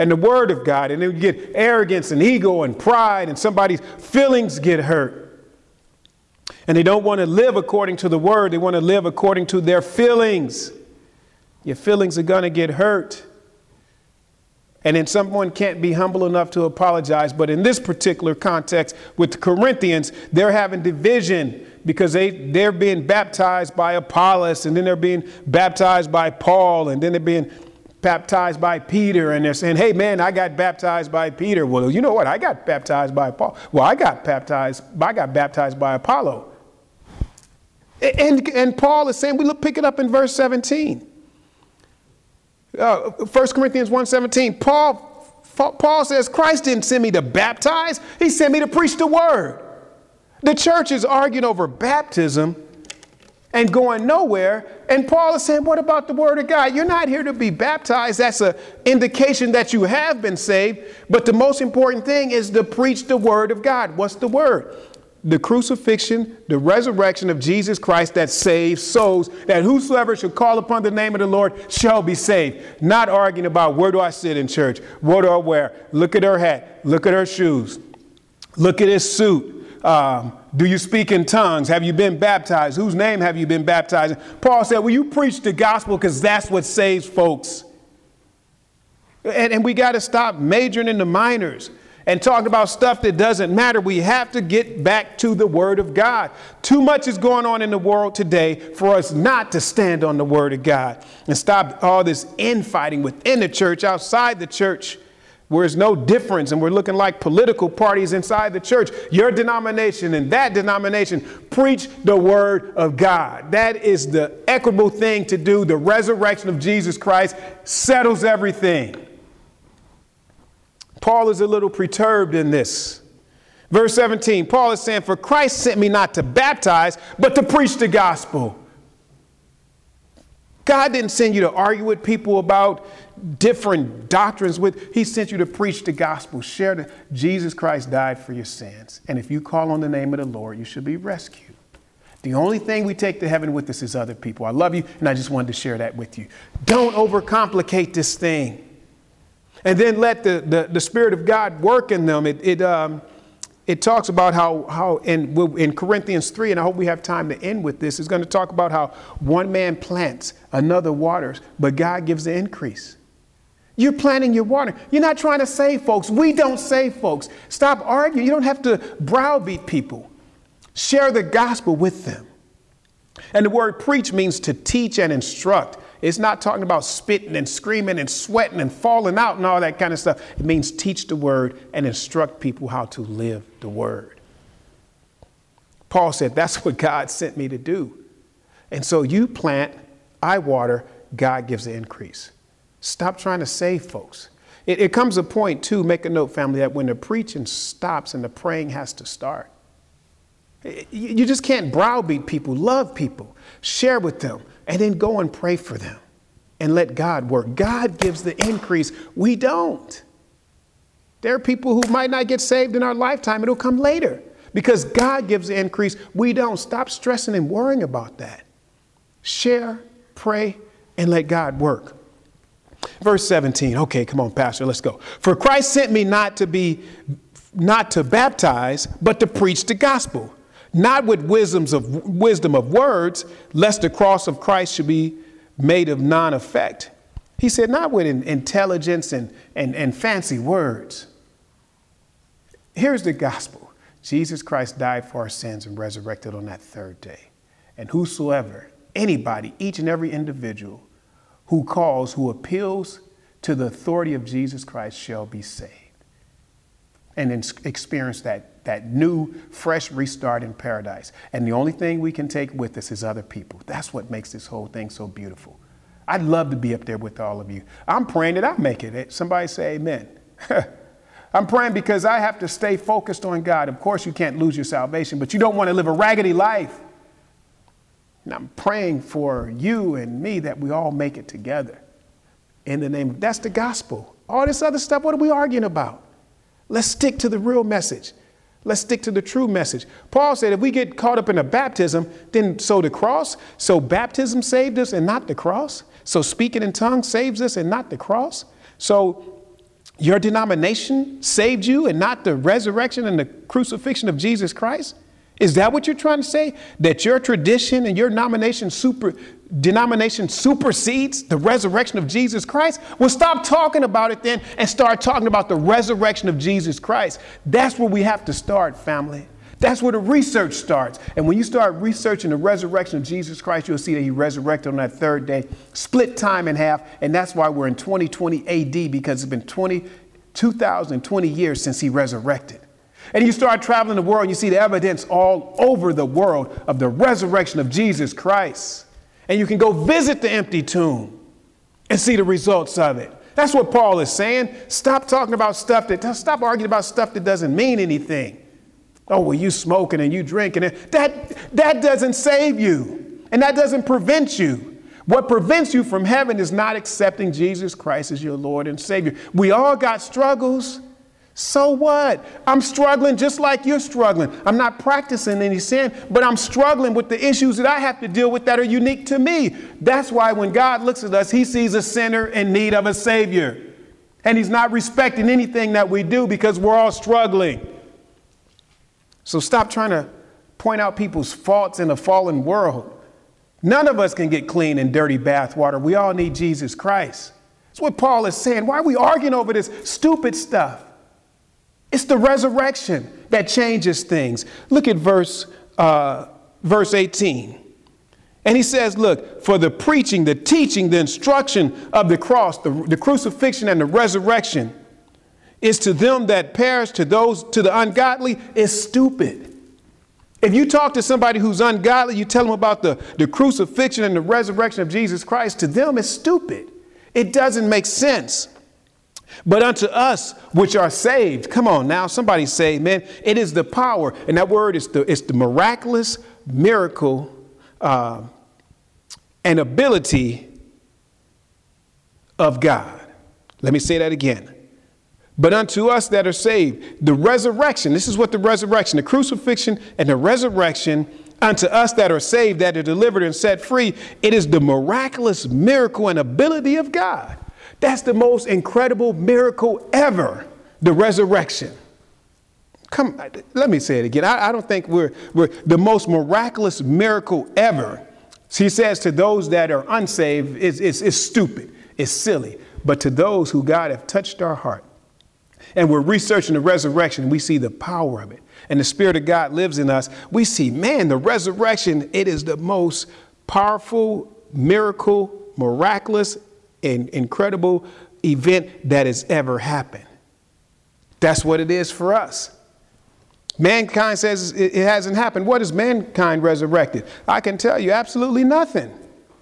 and the word of God. And then you get arrogance and ego and pride, and somebody's feelings get hurt. And they don't want to live according to the word. They want to live according to their feelings. Your feelings are going to get hurt. And then someone can't be humble enough to apologize. But in this particular context with the Corinthians, they're having division because they, they're being baptized by Apollos, and then they're being baptized by Paul, and then they're being baptized by Peter. And they're saying, hey, man, I got baptized by Peter. Well, you know what? I got baptized by Paul. Well, I got baptized. I got baptized by Apollo. And, and Paul is saying, we look, pick it up in verse seventeen. Uh, First Corinthians one seventeen, Paul, Paul says, Christ didn't send me to baptize. He sent me to preach the word. The church is arguing over baptism and going nowhere. And Paul is saying, what about the word of God? You're not here to be baptized. That's an indication that you have been saved. But the most important thing is to preach the word of God. What's the word? The crucifixion, the resurrection of Jesus Christ that saves souls, that whosoever shall call upon the name of the Lord shall be saved. Not arguing about where do I sit in church? What do I wear? Look at her hat. Look at her shoes. Look at his suit. Um, do you speak in tongues? Have you been baptized? Whose name have you been baptized in? Paul said, well, you preach the gospel because that's what saves folks. And, and we got to stop majoring in the minors and talking about stuff that doesn't matter. We have to get back to the word of God. Too much is going on in the world today for us not to stand on the word of God and stop all this infighting within the church, outside the church, where there's no difference. And we're looking like political parties inside the church. Your denomination and that denomination, preach the word of God. That is the equitable thing to do. The resurrection of Jesus Christ settles everything. Paul is a little perturbed in this. Verse seventeen, Paul is saying, for Christ sent me not to baptize, but to preach the gospel. God didn't send you to argue with people about different doctrines. With He sent you to preach the gospel. Share that Jesus Christ died for your sins. And if you call on the name of the Lord, you should be rescued. The only thing we take to heaven with us is other people. I love you, and I just wanted to share that with you. Don't overcomplicate this thing. And then let the, the, the Spirit of God work in them. It it, um, it talks about how, how in, in Corinthians three, and I hope we have time to end with this, it's going to talk about how one man plants, another waters, but God gives the increase. You're planting your water. You're not trying to save folks. We don't save folks. Stop arguing. You don't have to browbeat people. Share the gospel with them. And the word preach means to teach and instruct. It's not talking about spitting and screaming and sweating and falling out and all that kind of stuff. It means teach the word and instruct people how to live the word. Paul said, that's what God sent me to do. And so you plant, I water, God gives the increase. Stop trying to save folks. It, it comes a point, too, make a note, family, that when the preaching stops and the praying has to start, you just can't browbeat people. Love people. Share with them. And then go and pray for them. And let God work. God gives the increase. We don't. There are people who might not get saved in our lifetime. It'll come later. Because God gives the increase. We don't. Stop stressing and worrying about that. Share, pray, and let God work. Verse seventeen. Okay, come on, Pastor. Let's go. For Christ sent me not to be, not to baptize, but to preach the gospel. Not with wisdoms of wisdom of words, lest the cross of Christ should be made of none effect. He said, not with in, intelligence and, and, and fancy words. Here's the gospel. Jesus Christ died for our sins and resurrected on that third day. And whosoever, anybody, each and every individual who calls, who appeals to the authority of Jesus Christ shall be saved. And then experience that, that new, fresh restart in paradise. And the only thing we can take with us is other people. That's what makes this whole thing so beautiful. I'd love to be up there with all of you. I'm praying that I make it. Somebody say amen. I'm praying because I have to stay focused on God. Of course, you can't lose your salvation, but you don't want to live a raggedy life. And I'm praying for you and me that we all make it together. In the name of, that's the gospel. All this other stuff, what are we arguing about? Let's stick to the real message. Let's stick to the true message. Paul said if we get caught up in a baptism, then so the cross, so baptism saved us and not the cross. So speaking in tongues saves us and not the cross. So your denomination saved you and not the resurrection and the crucifixion of Jesus Christ? Is that what you're trying to say? That your tradition and your denomination super denomination supersedes the resurrection of Jesus Christ? Well, stop talking about it then and start talking about the resurrection of Jesus Christ. That's where we have to start, family. That's where the research starts. And when you start researching the resurrection of Jesus Christ, you'll see that he resurrected on that third day, split time in half. And that's why we're in twenty twenty A D, because it's been twenty, two thousand twenty years since he resurrected. And you start traveling the world and you see the evidence all over the world of the resurrection of Jesus Christ. And you can go visit the empty tomb and see the results of it. That's what Paul is saying. Stop talking about stuff that, stop arguing about stuff that doesn't mean anything. Oh, well, you smoking and you drinking. That, that doesn't save you. And that doesn't prevent you. What prevents you from heaven is not accepting Jesus Christ as your Lord and Savior. We all got struggles. So what? I'm struggling just like you're struggling. I'm not practicing any sin, but I'm struggling with the issues that I have to deal with that are unique to me. That's why when God looks at us, he sees a sinner in need of a Savior. And he's not respecting anything that we do because we're all struggling. So stop trying to point out people's faults in a fallen world. None of us can get clean in dirty bath water. We all need Jesus Christ. That's what Paul is saying. Why are we arguing over this stupid stuff? It's the resurrection that changes things. Look at verse, uh, verse eighteen. And he says, look, for the preaching, the teaching, the instruction of the cross, the, the crucifixion and the resurrection is to them that perish, to those, to the ungodly, is stupid. If you talk to somebody who's ungodly, you tell them about the, the crucifixion and the resurrection of Jesus Christ, to them it's stupid. It doesn't make sense. But unto us which are saved, come on now, somebody say, man, it is the power. And that word is the, it's the miraculous miracle uh, and ability of God. Let me say that again. But unto us that are saved, the resurrection, this is what the resurrection, the crucifixion and the resurrection, unto us that are saved, that are delivered and set free, it is the miraculous miracle and ability of God. That's the most incredible miracle ever, the resurrection. Come, let me say it again. I, I don't think we're, we're the most miraculous miracle ever. He says to those that are unsaved, it's, it's, it's stupid, it's silly. But to those who God have touched our heart, and we're researching the resurrection, we see the power of it. And the Spirit of God lives in us. We see, man, the resurrection, it is the most powerful, miracle, miraculous, and incredible event that has ever happened. That's what it is for us. Mankind says it hasn't happened. What is mankind resurrected? I can tell you absolutely nothing.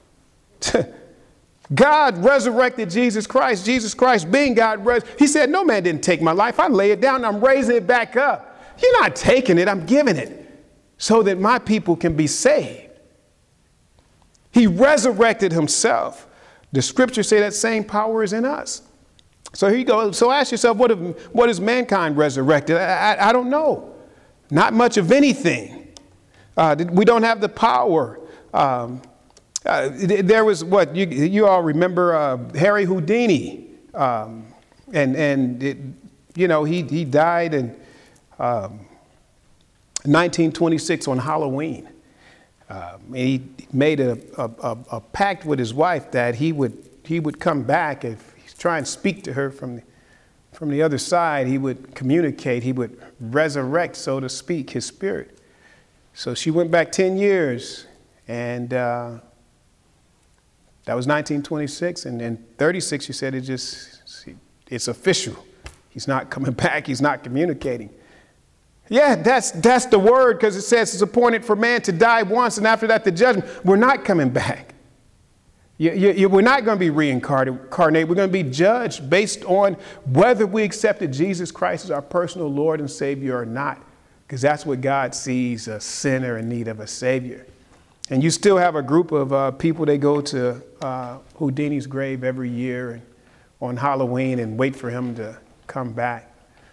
God resurrected Jesus Christ. Jesus Christ being God, res- he said, no man didn't take my life. I lay it down. I'm raising it back up. You're not taking it. I'm giving it so that my people can be saved. He resurrected himself. The scriptures say that same power is in us. So here you go. So ask yourself, what, if, what is mankind resurrected? I, I, I don't know. Not much of anything. Uh, we don't have the power. Um, Uh, there was what you, you all remember uh, Harry Houdini, um, and and it, you know he he died in um, nineteen twenty-six on Halloween. Um, and he made a, a, a pact with his wife that he would he would come back if he's trying to speak to her from the, from the other side. He would communicate. He would resurrect, so to speak, his spirit. So she went back ten years, and. Uh, That was nineteen twenty-six, and then thirty-six, you said it just, it's official. He's not coming back. He's not communicating. Yeah, that's that's the word, because it says it's appointed for man to die once, and after that, the judgment. We're not coming back. You, you, you, we're not going to be reincarnated. We're going to be judged based on whether we accepted Jesus Christ as our personal Lord and Savior or not, because that's what God sees, a sinner in need of a Savior. And you still have a group of uh, people, they go to uh, Houdini's grave every year and on Halloween and wait for him to come back.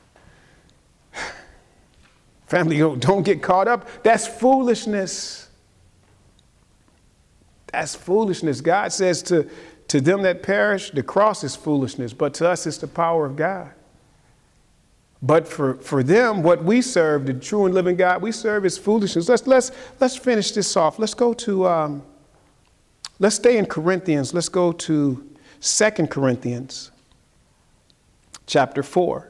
Family, don't, don't get caught up. That's foolishness. That's foolishness. God says to, to them that perish, the cross is foolishness, but to us it's the power of God. But for, for them, what we serve, the true and living God we serve, is foolishness. Let's, let's, let's finish this off. Let's go to, um, let's stay in Corinthians. Let's go to Second Corinthians chapter four.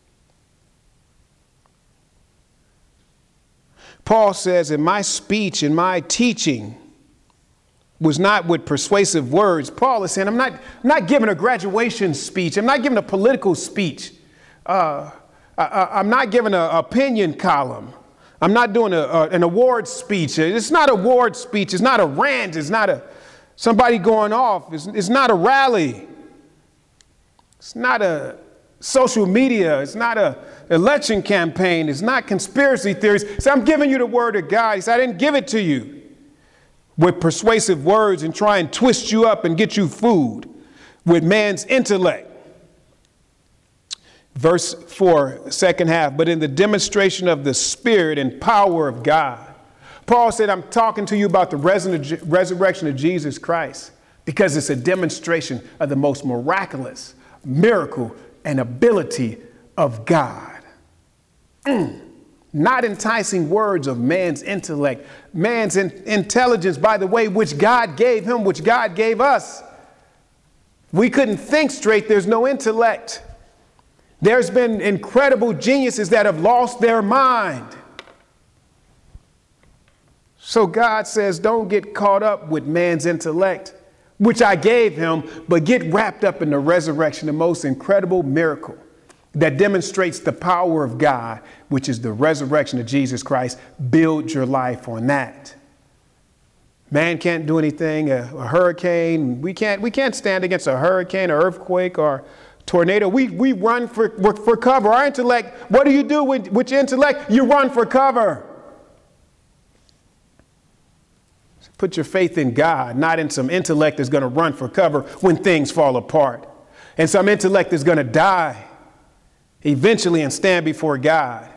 Paul says, in my speech and my teaching was not with persuasive words. Paul is saying, I'm not, I'm not giving a graduation speech. I'm not giving a political speech. Uh, I, I'm not giving an opinion column. I'm not doing a, a, an award speech. It's not an award speech. It's not a rant. It's not a somebody going off. It's, it's not a rally. It's not a social media. It's not a election campaign. It's not conspiracy theories. So I'm giving you the word of God. He said, I didn't give it to you with persuasive words and try and twist you up and get you food with man's intellect. Verse four, second half, but in the demonstration of the Spirit and power of God. Paul said, I'm talking to you about the resurrection of Jesus Christ because it's a demonstration of the most miraculous miracle and ability of God. Mm. Not enticing words of man's intellect, man's in- intelligence, by the way, which God gave him, which God gave us. We couldn't think straight. There's no intellect. There's been incredible geniuses that have lost their mind. So God says, don't get caught up with man's intellect, which I gave him, but get wrapped up in the resurrection, the most incredible miracle that demonstrates the power of God, which is the resurrection of Jesus Christ. Build your life on that. Man can't do anything. A, a hurricane, we can't, we can't stand against a hurricane, or earthquake, or tornado. We, we run for, for cover. Our intellect, what do you do with, with your intellect? You run for cover. Put your faith in God, not in some intellect that's going to run for cover when things fall apart. And some intellect is going to die eventually and stand before God.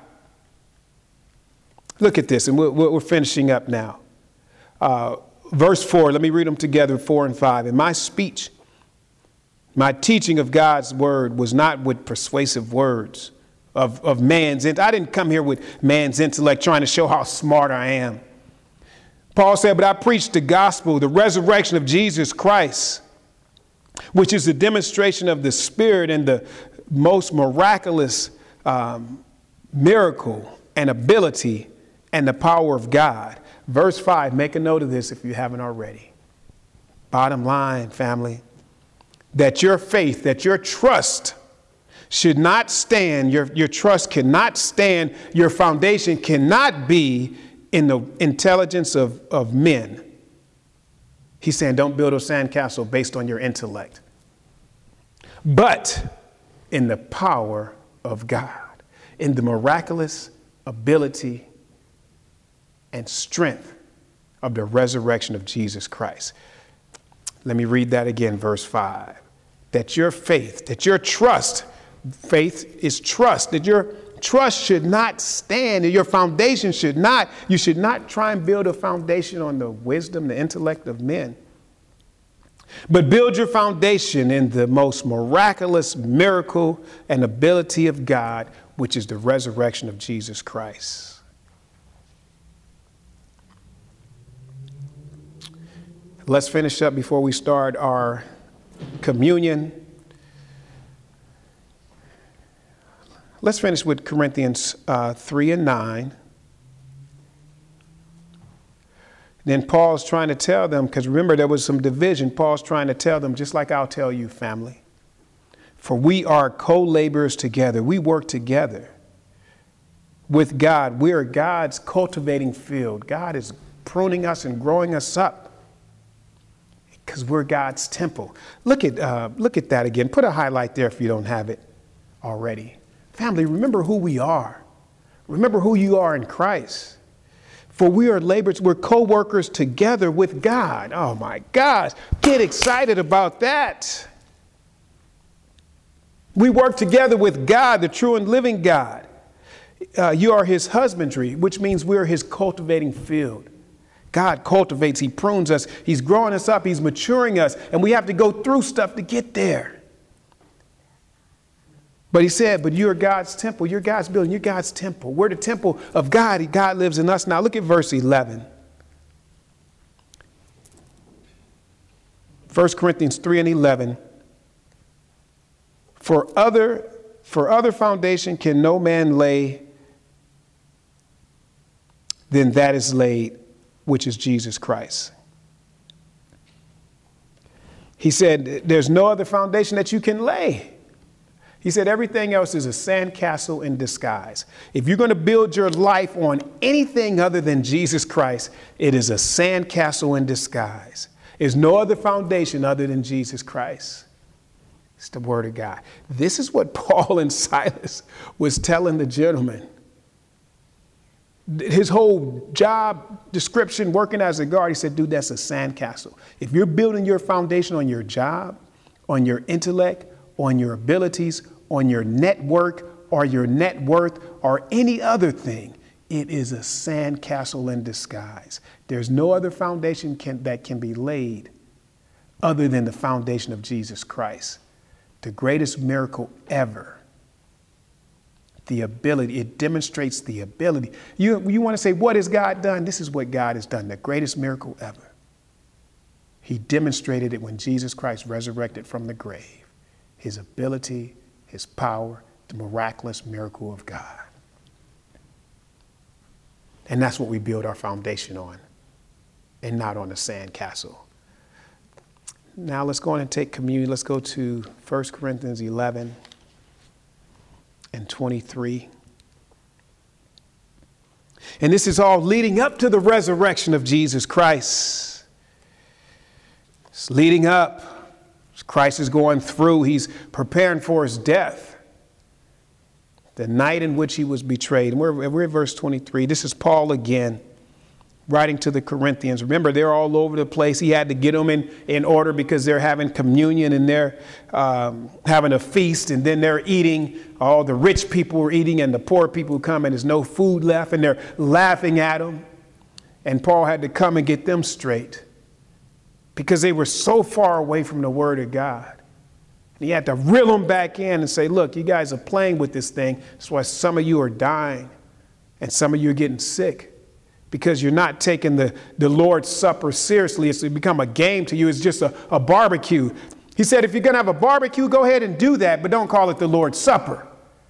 Look at this, and we're, we're finishing up now. Uh, verse four, let me read them together, four and five. In my speech, my teaching of God's word was not with persuasive words of, of man's. I didn't come here with man's intellect trying to show how smart I am. Paul said, but I preached the gospel, the resurrection of Jesus Christ, which is the demonstration of the Spirit and the most miraculous um, miracle and ability and the power of God. Verse five, make a note of this if you haven't already. Bottom line, family, that your faith, that your trust should not stand, your, your trust cannot stand, your foundation cannot be in the intelligence of, of men. He's saying, don't build a sandcastle based on your intellect, but in the power of God, in the miraculous ability and strength of the resurrection of Jesus Christ. Let me read that again, verse five. That your faith, that your trust, faith is trust, that your trust should not stand, and your foundation should not, you should not try and build a foundation on the wisdom, the intellect of men, but build your foundation in the most miraculous miracle and ability of God, which is the resurrection of Jesus Christ. Let's finish up before we start our communion. Let's finish with Corinthians uh, three and nine. Then Paul's trying to tell them, because remember there was some division. Paul's trying to tell them, just like I'll tell you, family. For we are co-laborers together. We work together with God. We are God's cultivating field. God is pruning us and growing us up because we're God's temple. Look at, uh, look at that again. Put a highlight there if you don't have it already. Family, remember who we are. Remember who you are in Christ. For we are laborers, we're co-workers together with God. Oh my gosh, get excited about that. We work together with God, the true and living God. Uh, you are his husbandry, which means we're his cultivating field. God cultivates, he prunes us, he's growing us up, he's maturing us, and we have to go through stuff to get there. But he said, but you're God's temple. You're God's building. You're God's temple. We're the temple of God. God lives in us. Now look at verse eleven. First Corinthians three and eleven. For other, for other foundation can no man lay than that is laid, which is Jesus Christ. He said, there's no other foundation that you can lay. He said, everything else is a sandcastle in disguise. If you're going to build your life on anything other than Jesus Christ, it is a sandcastle in disguise. There's no other foundation other than Jesus Christ. It's the word of God. This is what Paul and Silas was telling the gentleman. His whole job description, working as a guard, he said, dude, that's a sandcastle. If you're building your foundation on your job, on your intellect, on your abilities, on your network, or your net worth, or any other thing, it is a sandcastle in disguise. There's no other foundation can, that can be laid other than the foundation of Jesus Christ. The greatest miracle ever. The ability, it demonstrates the ability. You, you want to say, what has God done? This is what God has done, the greatest miracle ever. He demonstrated it when Jesus Christ resurrected from the grave. His ability, his power, the miraculous miracle of God. And that's what we build our foundation on, and not on a sandcastle. Now let's go on and take communion. Let's go to First Corinthians eleven and twenty-three. And this is all leading up to the resurrection of Jesus Christ. It's leading up. Christ is going through. He's preparing for his death. The night in which he was betrayed. And we're, we're at verse twenty-three. This is Paul again, writing to the Corinthians. Remember, they're all over the place. He had to get them in, in order because they're having communion and they're um, having a feast, and then they're eating. All the rich people are eating and the poor people come, and there's no food left, and they're laughing at them. And Paul had to come and get them straight because they were so far away from the word of God. And he had to reel them back in and say, look, you guys are playing with this thing. That's why some of you are dying and some of you are getting sick. Because you're not taking the, the Lord's Supper seriously. It's become a game to you. It's just a, a barbecue. He said, if you're going to have a barbecue, go ahead and do that, but don't call it the Lord's Supper.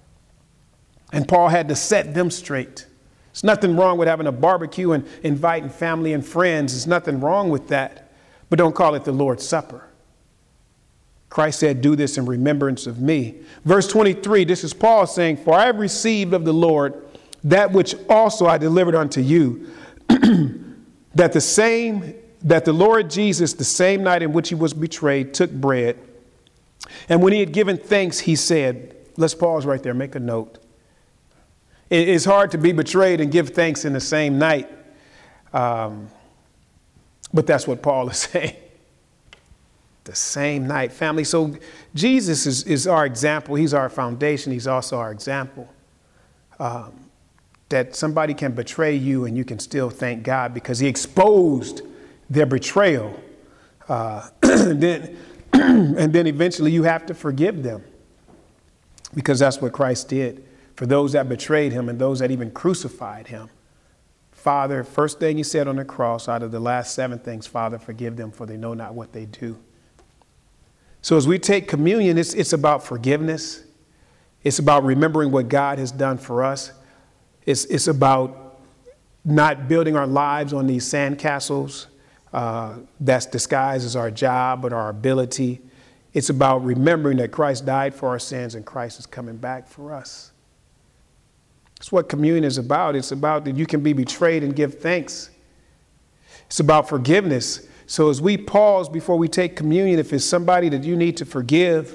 And Paul had to set them straight. There's nothing wrong with having a barbecue and inviting family and friends. There's nothing wrong with that, but don't call it the Lord's Supper. Christ said, do this in remembrance of me. Verse twenty-three, this is Paul saying, for I have received of the Lord that which also I delivered unto you, that the same, that the Lord Jesus, the same night in which he was betrayed, took bread. And when he had given thanks, he said, let's pause right there, make a note. It's hard to be betrayed and give thanks in the same night. Um, but that's what Paul is saying. The same night, family. So Jesus is, is our example. He's our foundation. He's also our example. Um, that somebody can betray you and you can still thank God because he exposed their betrayal. Uh, and, then, and then eventually you have to forgive them because that's what Christ did for those that betrayed him and those that even crucified him. Father, first thing he said on the cross out of the last seven things, Father, forgive them for they know not what they do. So as we take communion, it's, it's about forgiveness. It's about remembering what God has done for us. It's, it's about not building our lives on these sandcastles uh, that's disguised as our job or our ability. It's about remembering that Christ died for our sins and Christ is coming back for us. That's what communion is about. It's about that you can be betrayed and give thanks. It's about forgiveness. So as we pause before we take communion, if it's somebody that you need to forgive,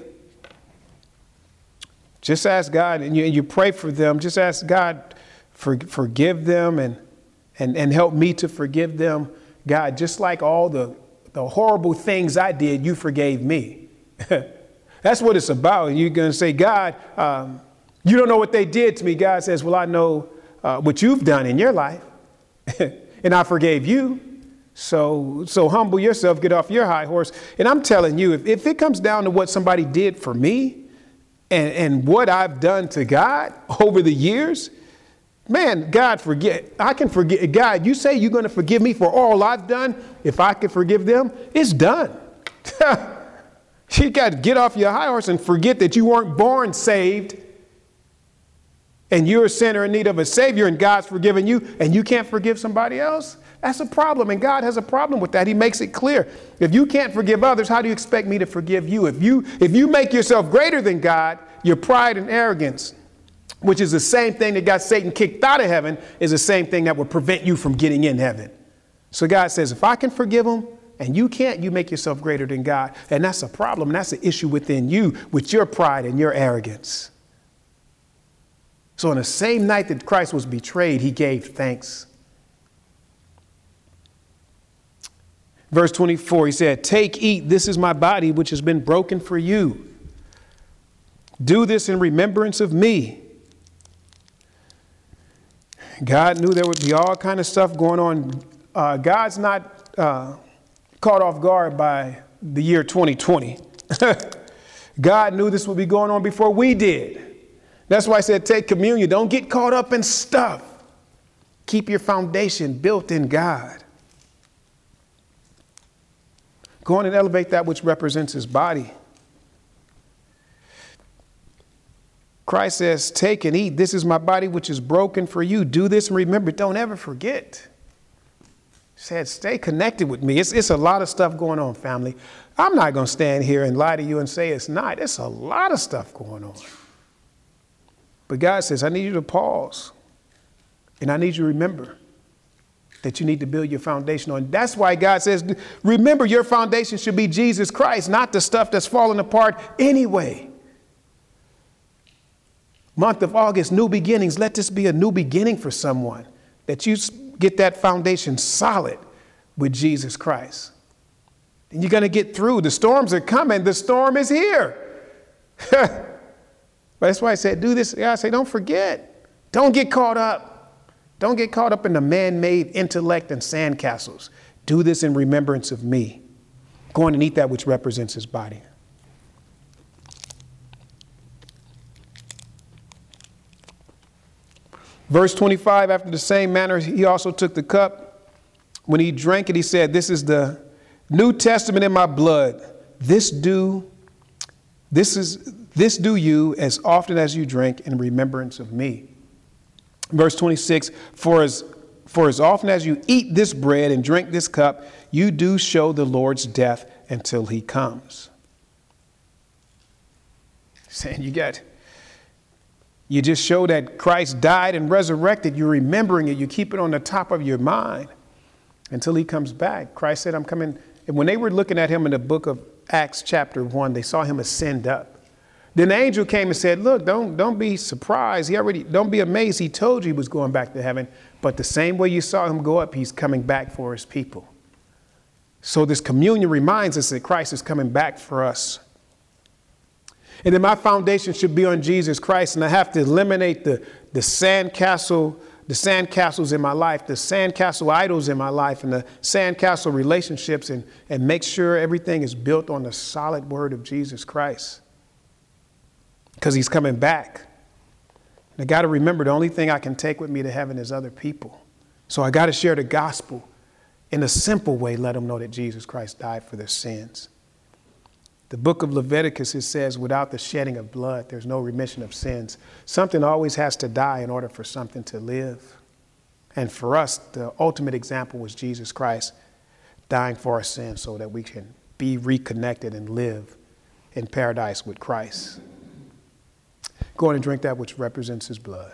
just ask God, and you, and you pray for them. Just ask God, for, forgive them and, and, and help me to forgive them. God, just like all the, the horrible things I did, you forgave me. That's what it's about. And you're going to say, God, um, you don't know what they did to me. God says, well, I know uh, what you've done in your life, and I forgave you. So so humble yourself, get off your high horse. And I'm telling you, if, if it comes down to what somebody did for me, and, and what I've done to God over the years, man, God, forget. I can forget. God, you say you're going to forgive me for all I've done. If I can forgive them, it's done. You got to get off your high horse and forget that you weren't born saved and you're a sinner in need of a savior and God's forgiven you and you can't forgive somebody else. That's a problem. And God has a problem with that. He makes it clear. If you can't forgive others, how do you expect me to forgive you? If you, if you make yourself greater than God, your pride and arrogance, which is the same thing that got Satan kicked out of heaven, is the same thing that would prevent you from getting in heaven. So God says, if I can forgive them and you can't, you make yourself greater than God. And that's a problem. And that's an issue within you with your pride and your arrogance. So on the same night that Christ was betrayed, he gave thanks. Verse twenty-four, he said, take, eat, this is my body, which has been broken for you. Do this in remembrance of me. God knew there would be all kind of stuff going on. Uh, God's not uh, caught off guard by the year twenty twenty. God knew this would be going on before we did. That's why I said take communion. Don't get caught up in stuff. Keep your foundation built in God. Go on and elevate that which represents his body. Christ says, take and eat. This is my body, which is broken for you. Do this and remember. Don't ever forget. He said, stay connected with me. It's, it's a lot of stuff going on, family. I'm not going to stand here and lie to you and say it's not. It's a lot of stuff going on. But God says, I need you to pause. And I need you to remember that you need to build your foundation on. That's why God says, remember, your foundation should be Jesus Christ, not the stuff that's falling apart anyway. Month of August, new beginnings. Let this be a new beginning for someone, that you get that foundation solid with Jesus Christ. And you're going to get through. The storms are coming. The storm is here. But that's why I said, do this. God say, don't forget. Don't get caught up. Don't get caught up in the man-made intellect and sandcastles. Do this in remembrance of me. Go on and eat that which represents his body. Verse twenty-five, after the same manner, he also took the cup. When he drank it, he said, this is the New Testament in my blood. This do, this is, this do you as often as you drink in remembrance of me. Verse twenty-six, for as, for as often as you eat this bread and drink this cup, you do show the Lord's death until he comes. Saying you got, you just show that Christ died and resurrected. You're remembering it. You keep it on the top of your mind until he comes back. Christ said, I'm coming. And when they were looking at him in the book of Acts chapter one, they saw him ascend up. Then the angel came and said, look, don't, don't be surprised. He already, don't be amazed. He told you he was going back to heaven. But the same way you saw him go up, he's coming back for his people. So this communion reminds us that Christ is coming back for us. And then my foundation should be on Jesus Christ. And I have to eliminate the, the sandcastle, the sandcastles in my life, the sandcastle idols in my life, and the sandcastle relationships, and, and make sure everything is built on the solid word of Jesus Christ. Because he's coming back. And I got to remember the only thing I can take with me to heaven is other people. So I got to share the gospel in a simple way, let them know that Jesus Christ died for their sins. The book of Leviticus, it says, without the shedding of blood, there's no remission of sins. Something always has to die in order for something to live. And for us, the ultimate example was Jesus Christ dying for our sins so that we can be reconnected and live in paradise with Christ. Go on and drink that which represents his blood.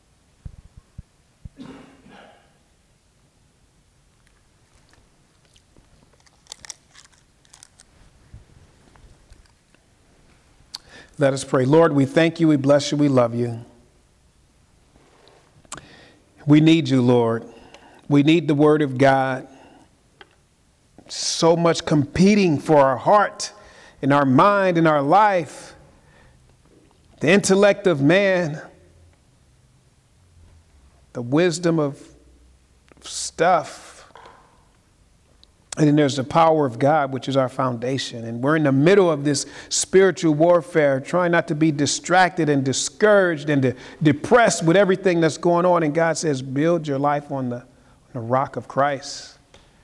Let us pray. Lord, we thank you, we bless you, we love you. We need you, Lord. We need the word of God. So much competing for our heart and our mind and our life. The intellect of man. The wisdom of stuff. And then there's the power of God, which is our foundation. And we're in the middle of this spiritual warfare, trying not to be distracted and discouraged and de- depressed with everything that's going on. And God says, build your life on the, on the rock of Christ.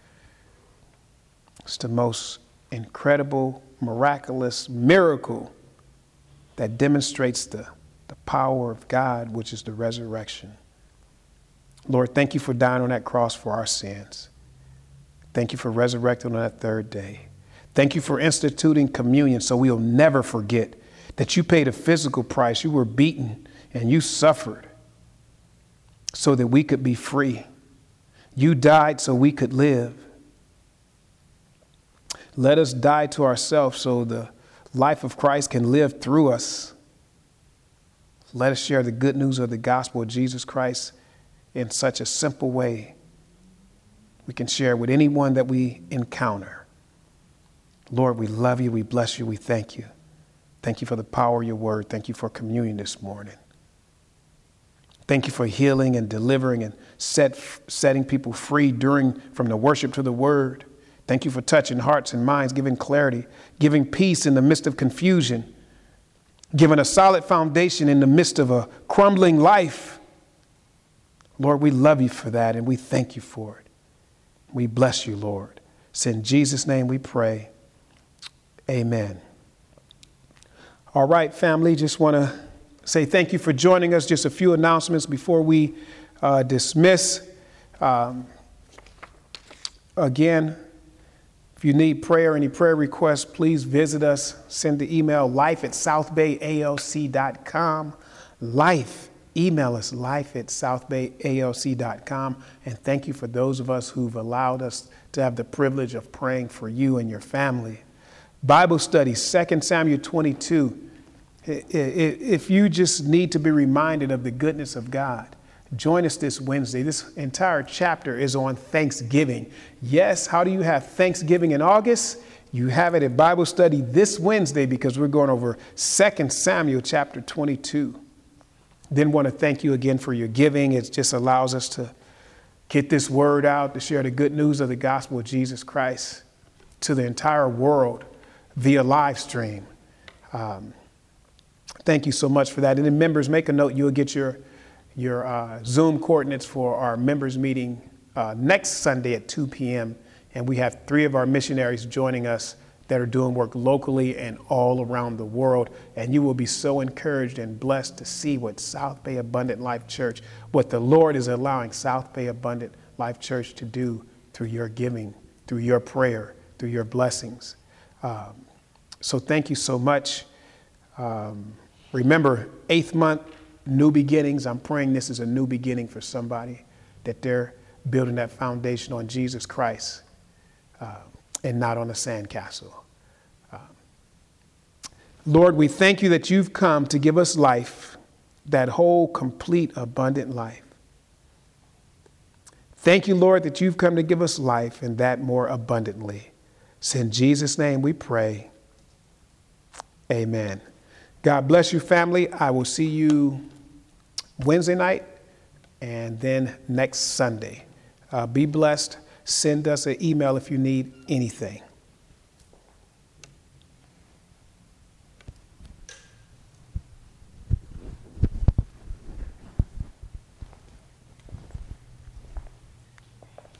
It's the most incredible, miraculous miracle that demonstrates the, the power of God, which is the resurrection. Lord, thank you for dying on that cross for our sins. Thank you for resurrecting on that third day. Thank you for instituting communion so we'll never forget that you paid a physical price. You were beaten and you suffered so that we could be free. You died so we could live. Let us die to ourselves so the life of Christ can live through us. Let us share the good news of the gospel of Jesus Christ in such a simple way we can share with anyone that we encounter. Lord, we love you. We bless you. We thank you. Thank you for the power of your word. Thank you for communion this morning. Thank you for healing and delivering and set, setting people free during from the worship to the word. Thank you for touching hearts and minds, giving clarity, giving peace in the midst of confusion, giving a solid foundation in the midst of a crumbling life. Lord, we love you for that and we thank you for it. We bless you, Lord. It's in Jesus' name we pray. Amen. All right, family, just want to say thank you for joining us. Just a few announcements before we uh, dismiss. Um, again, if you need prayer, any prayer requests, please visit us. Send the email life at south bay a l c dot com. Life. Email us, life at south bay a l c dot com. And thank you for those of us who've allowed us to have the privilege of praying for you and your family. Bible study, Second Samuel twenty-two. If you just need to be reminded of the goodness of God, join us this Wednesday. This entire chapter is on Thanksgiving. Yes, how do you have Thanksgiving in August? You have it at Bible study this Wednesday because we're going over Second Samuel chapter twenty-two. Then want to thank you again for your giving. It just allows us to get this word out, to share the good news of the gospel of Jesus Christ to the entire world via live stream. Um, thank you so much for that. And then members, make a note. You'll get your, your uh, Zoom coordinates for our members meeting uh, next Sunday at two p.m. And we have three of our missionaries joining us that are doing work locally and all around the world. And you will be so encouraged and blessed to see what South Bay Abundant Life Church, what the Lord is allowing South Bay Abundant Life Church to do through your giving, through your prayer, through your blessings. Um, so thank you so much. Um, remember, eighth month, new beginnings. I'm praying this is a new beginning for somebody, that they're building that foundation on Jesus Christ. Uh, and not on a sandcastle. Um, Lord, we thank you that you've come to give us life, that whole, complete, abundant life. Thank you, Lord, that you've come to give us life and that more abundantly. It's in Jesus' name we pray. Amen. God bless you, family. I will see you Wednesday night and then next Sunday. Uh, be blessed. Send us an email if you need anything.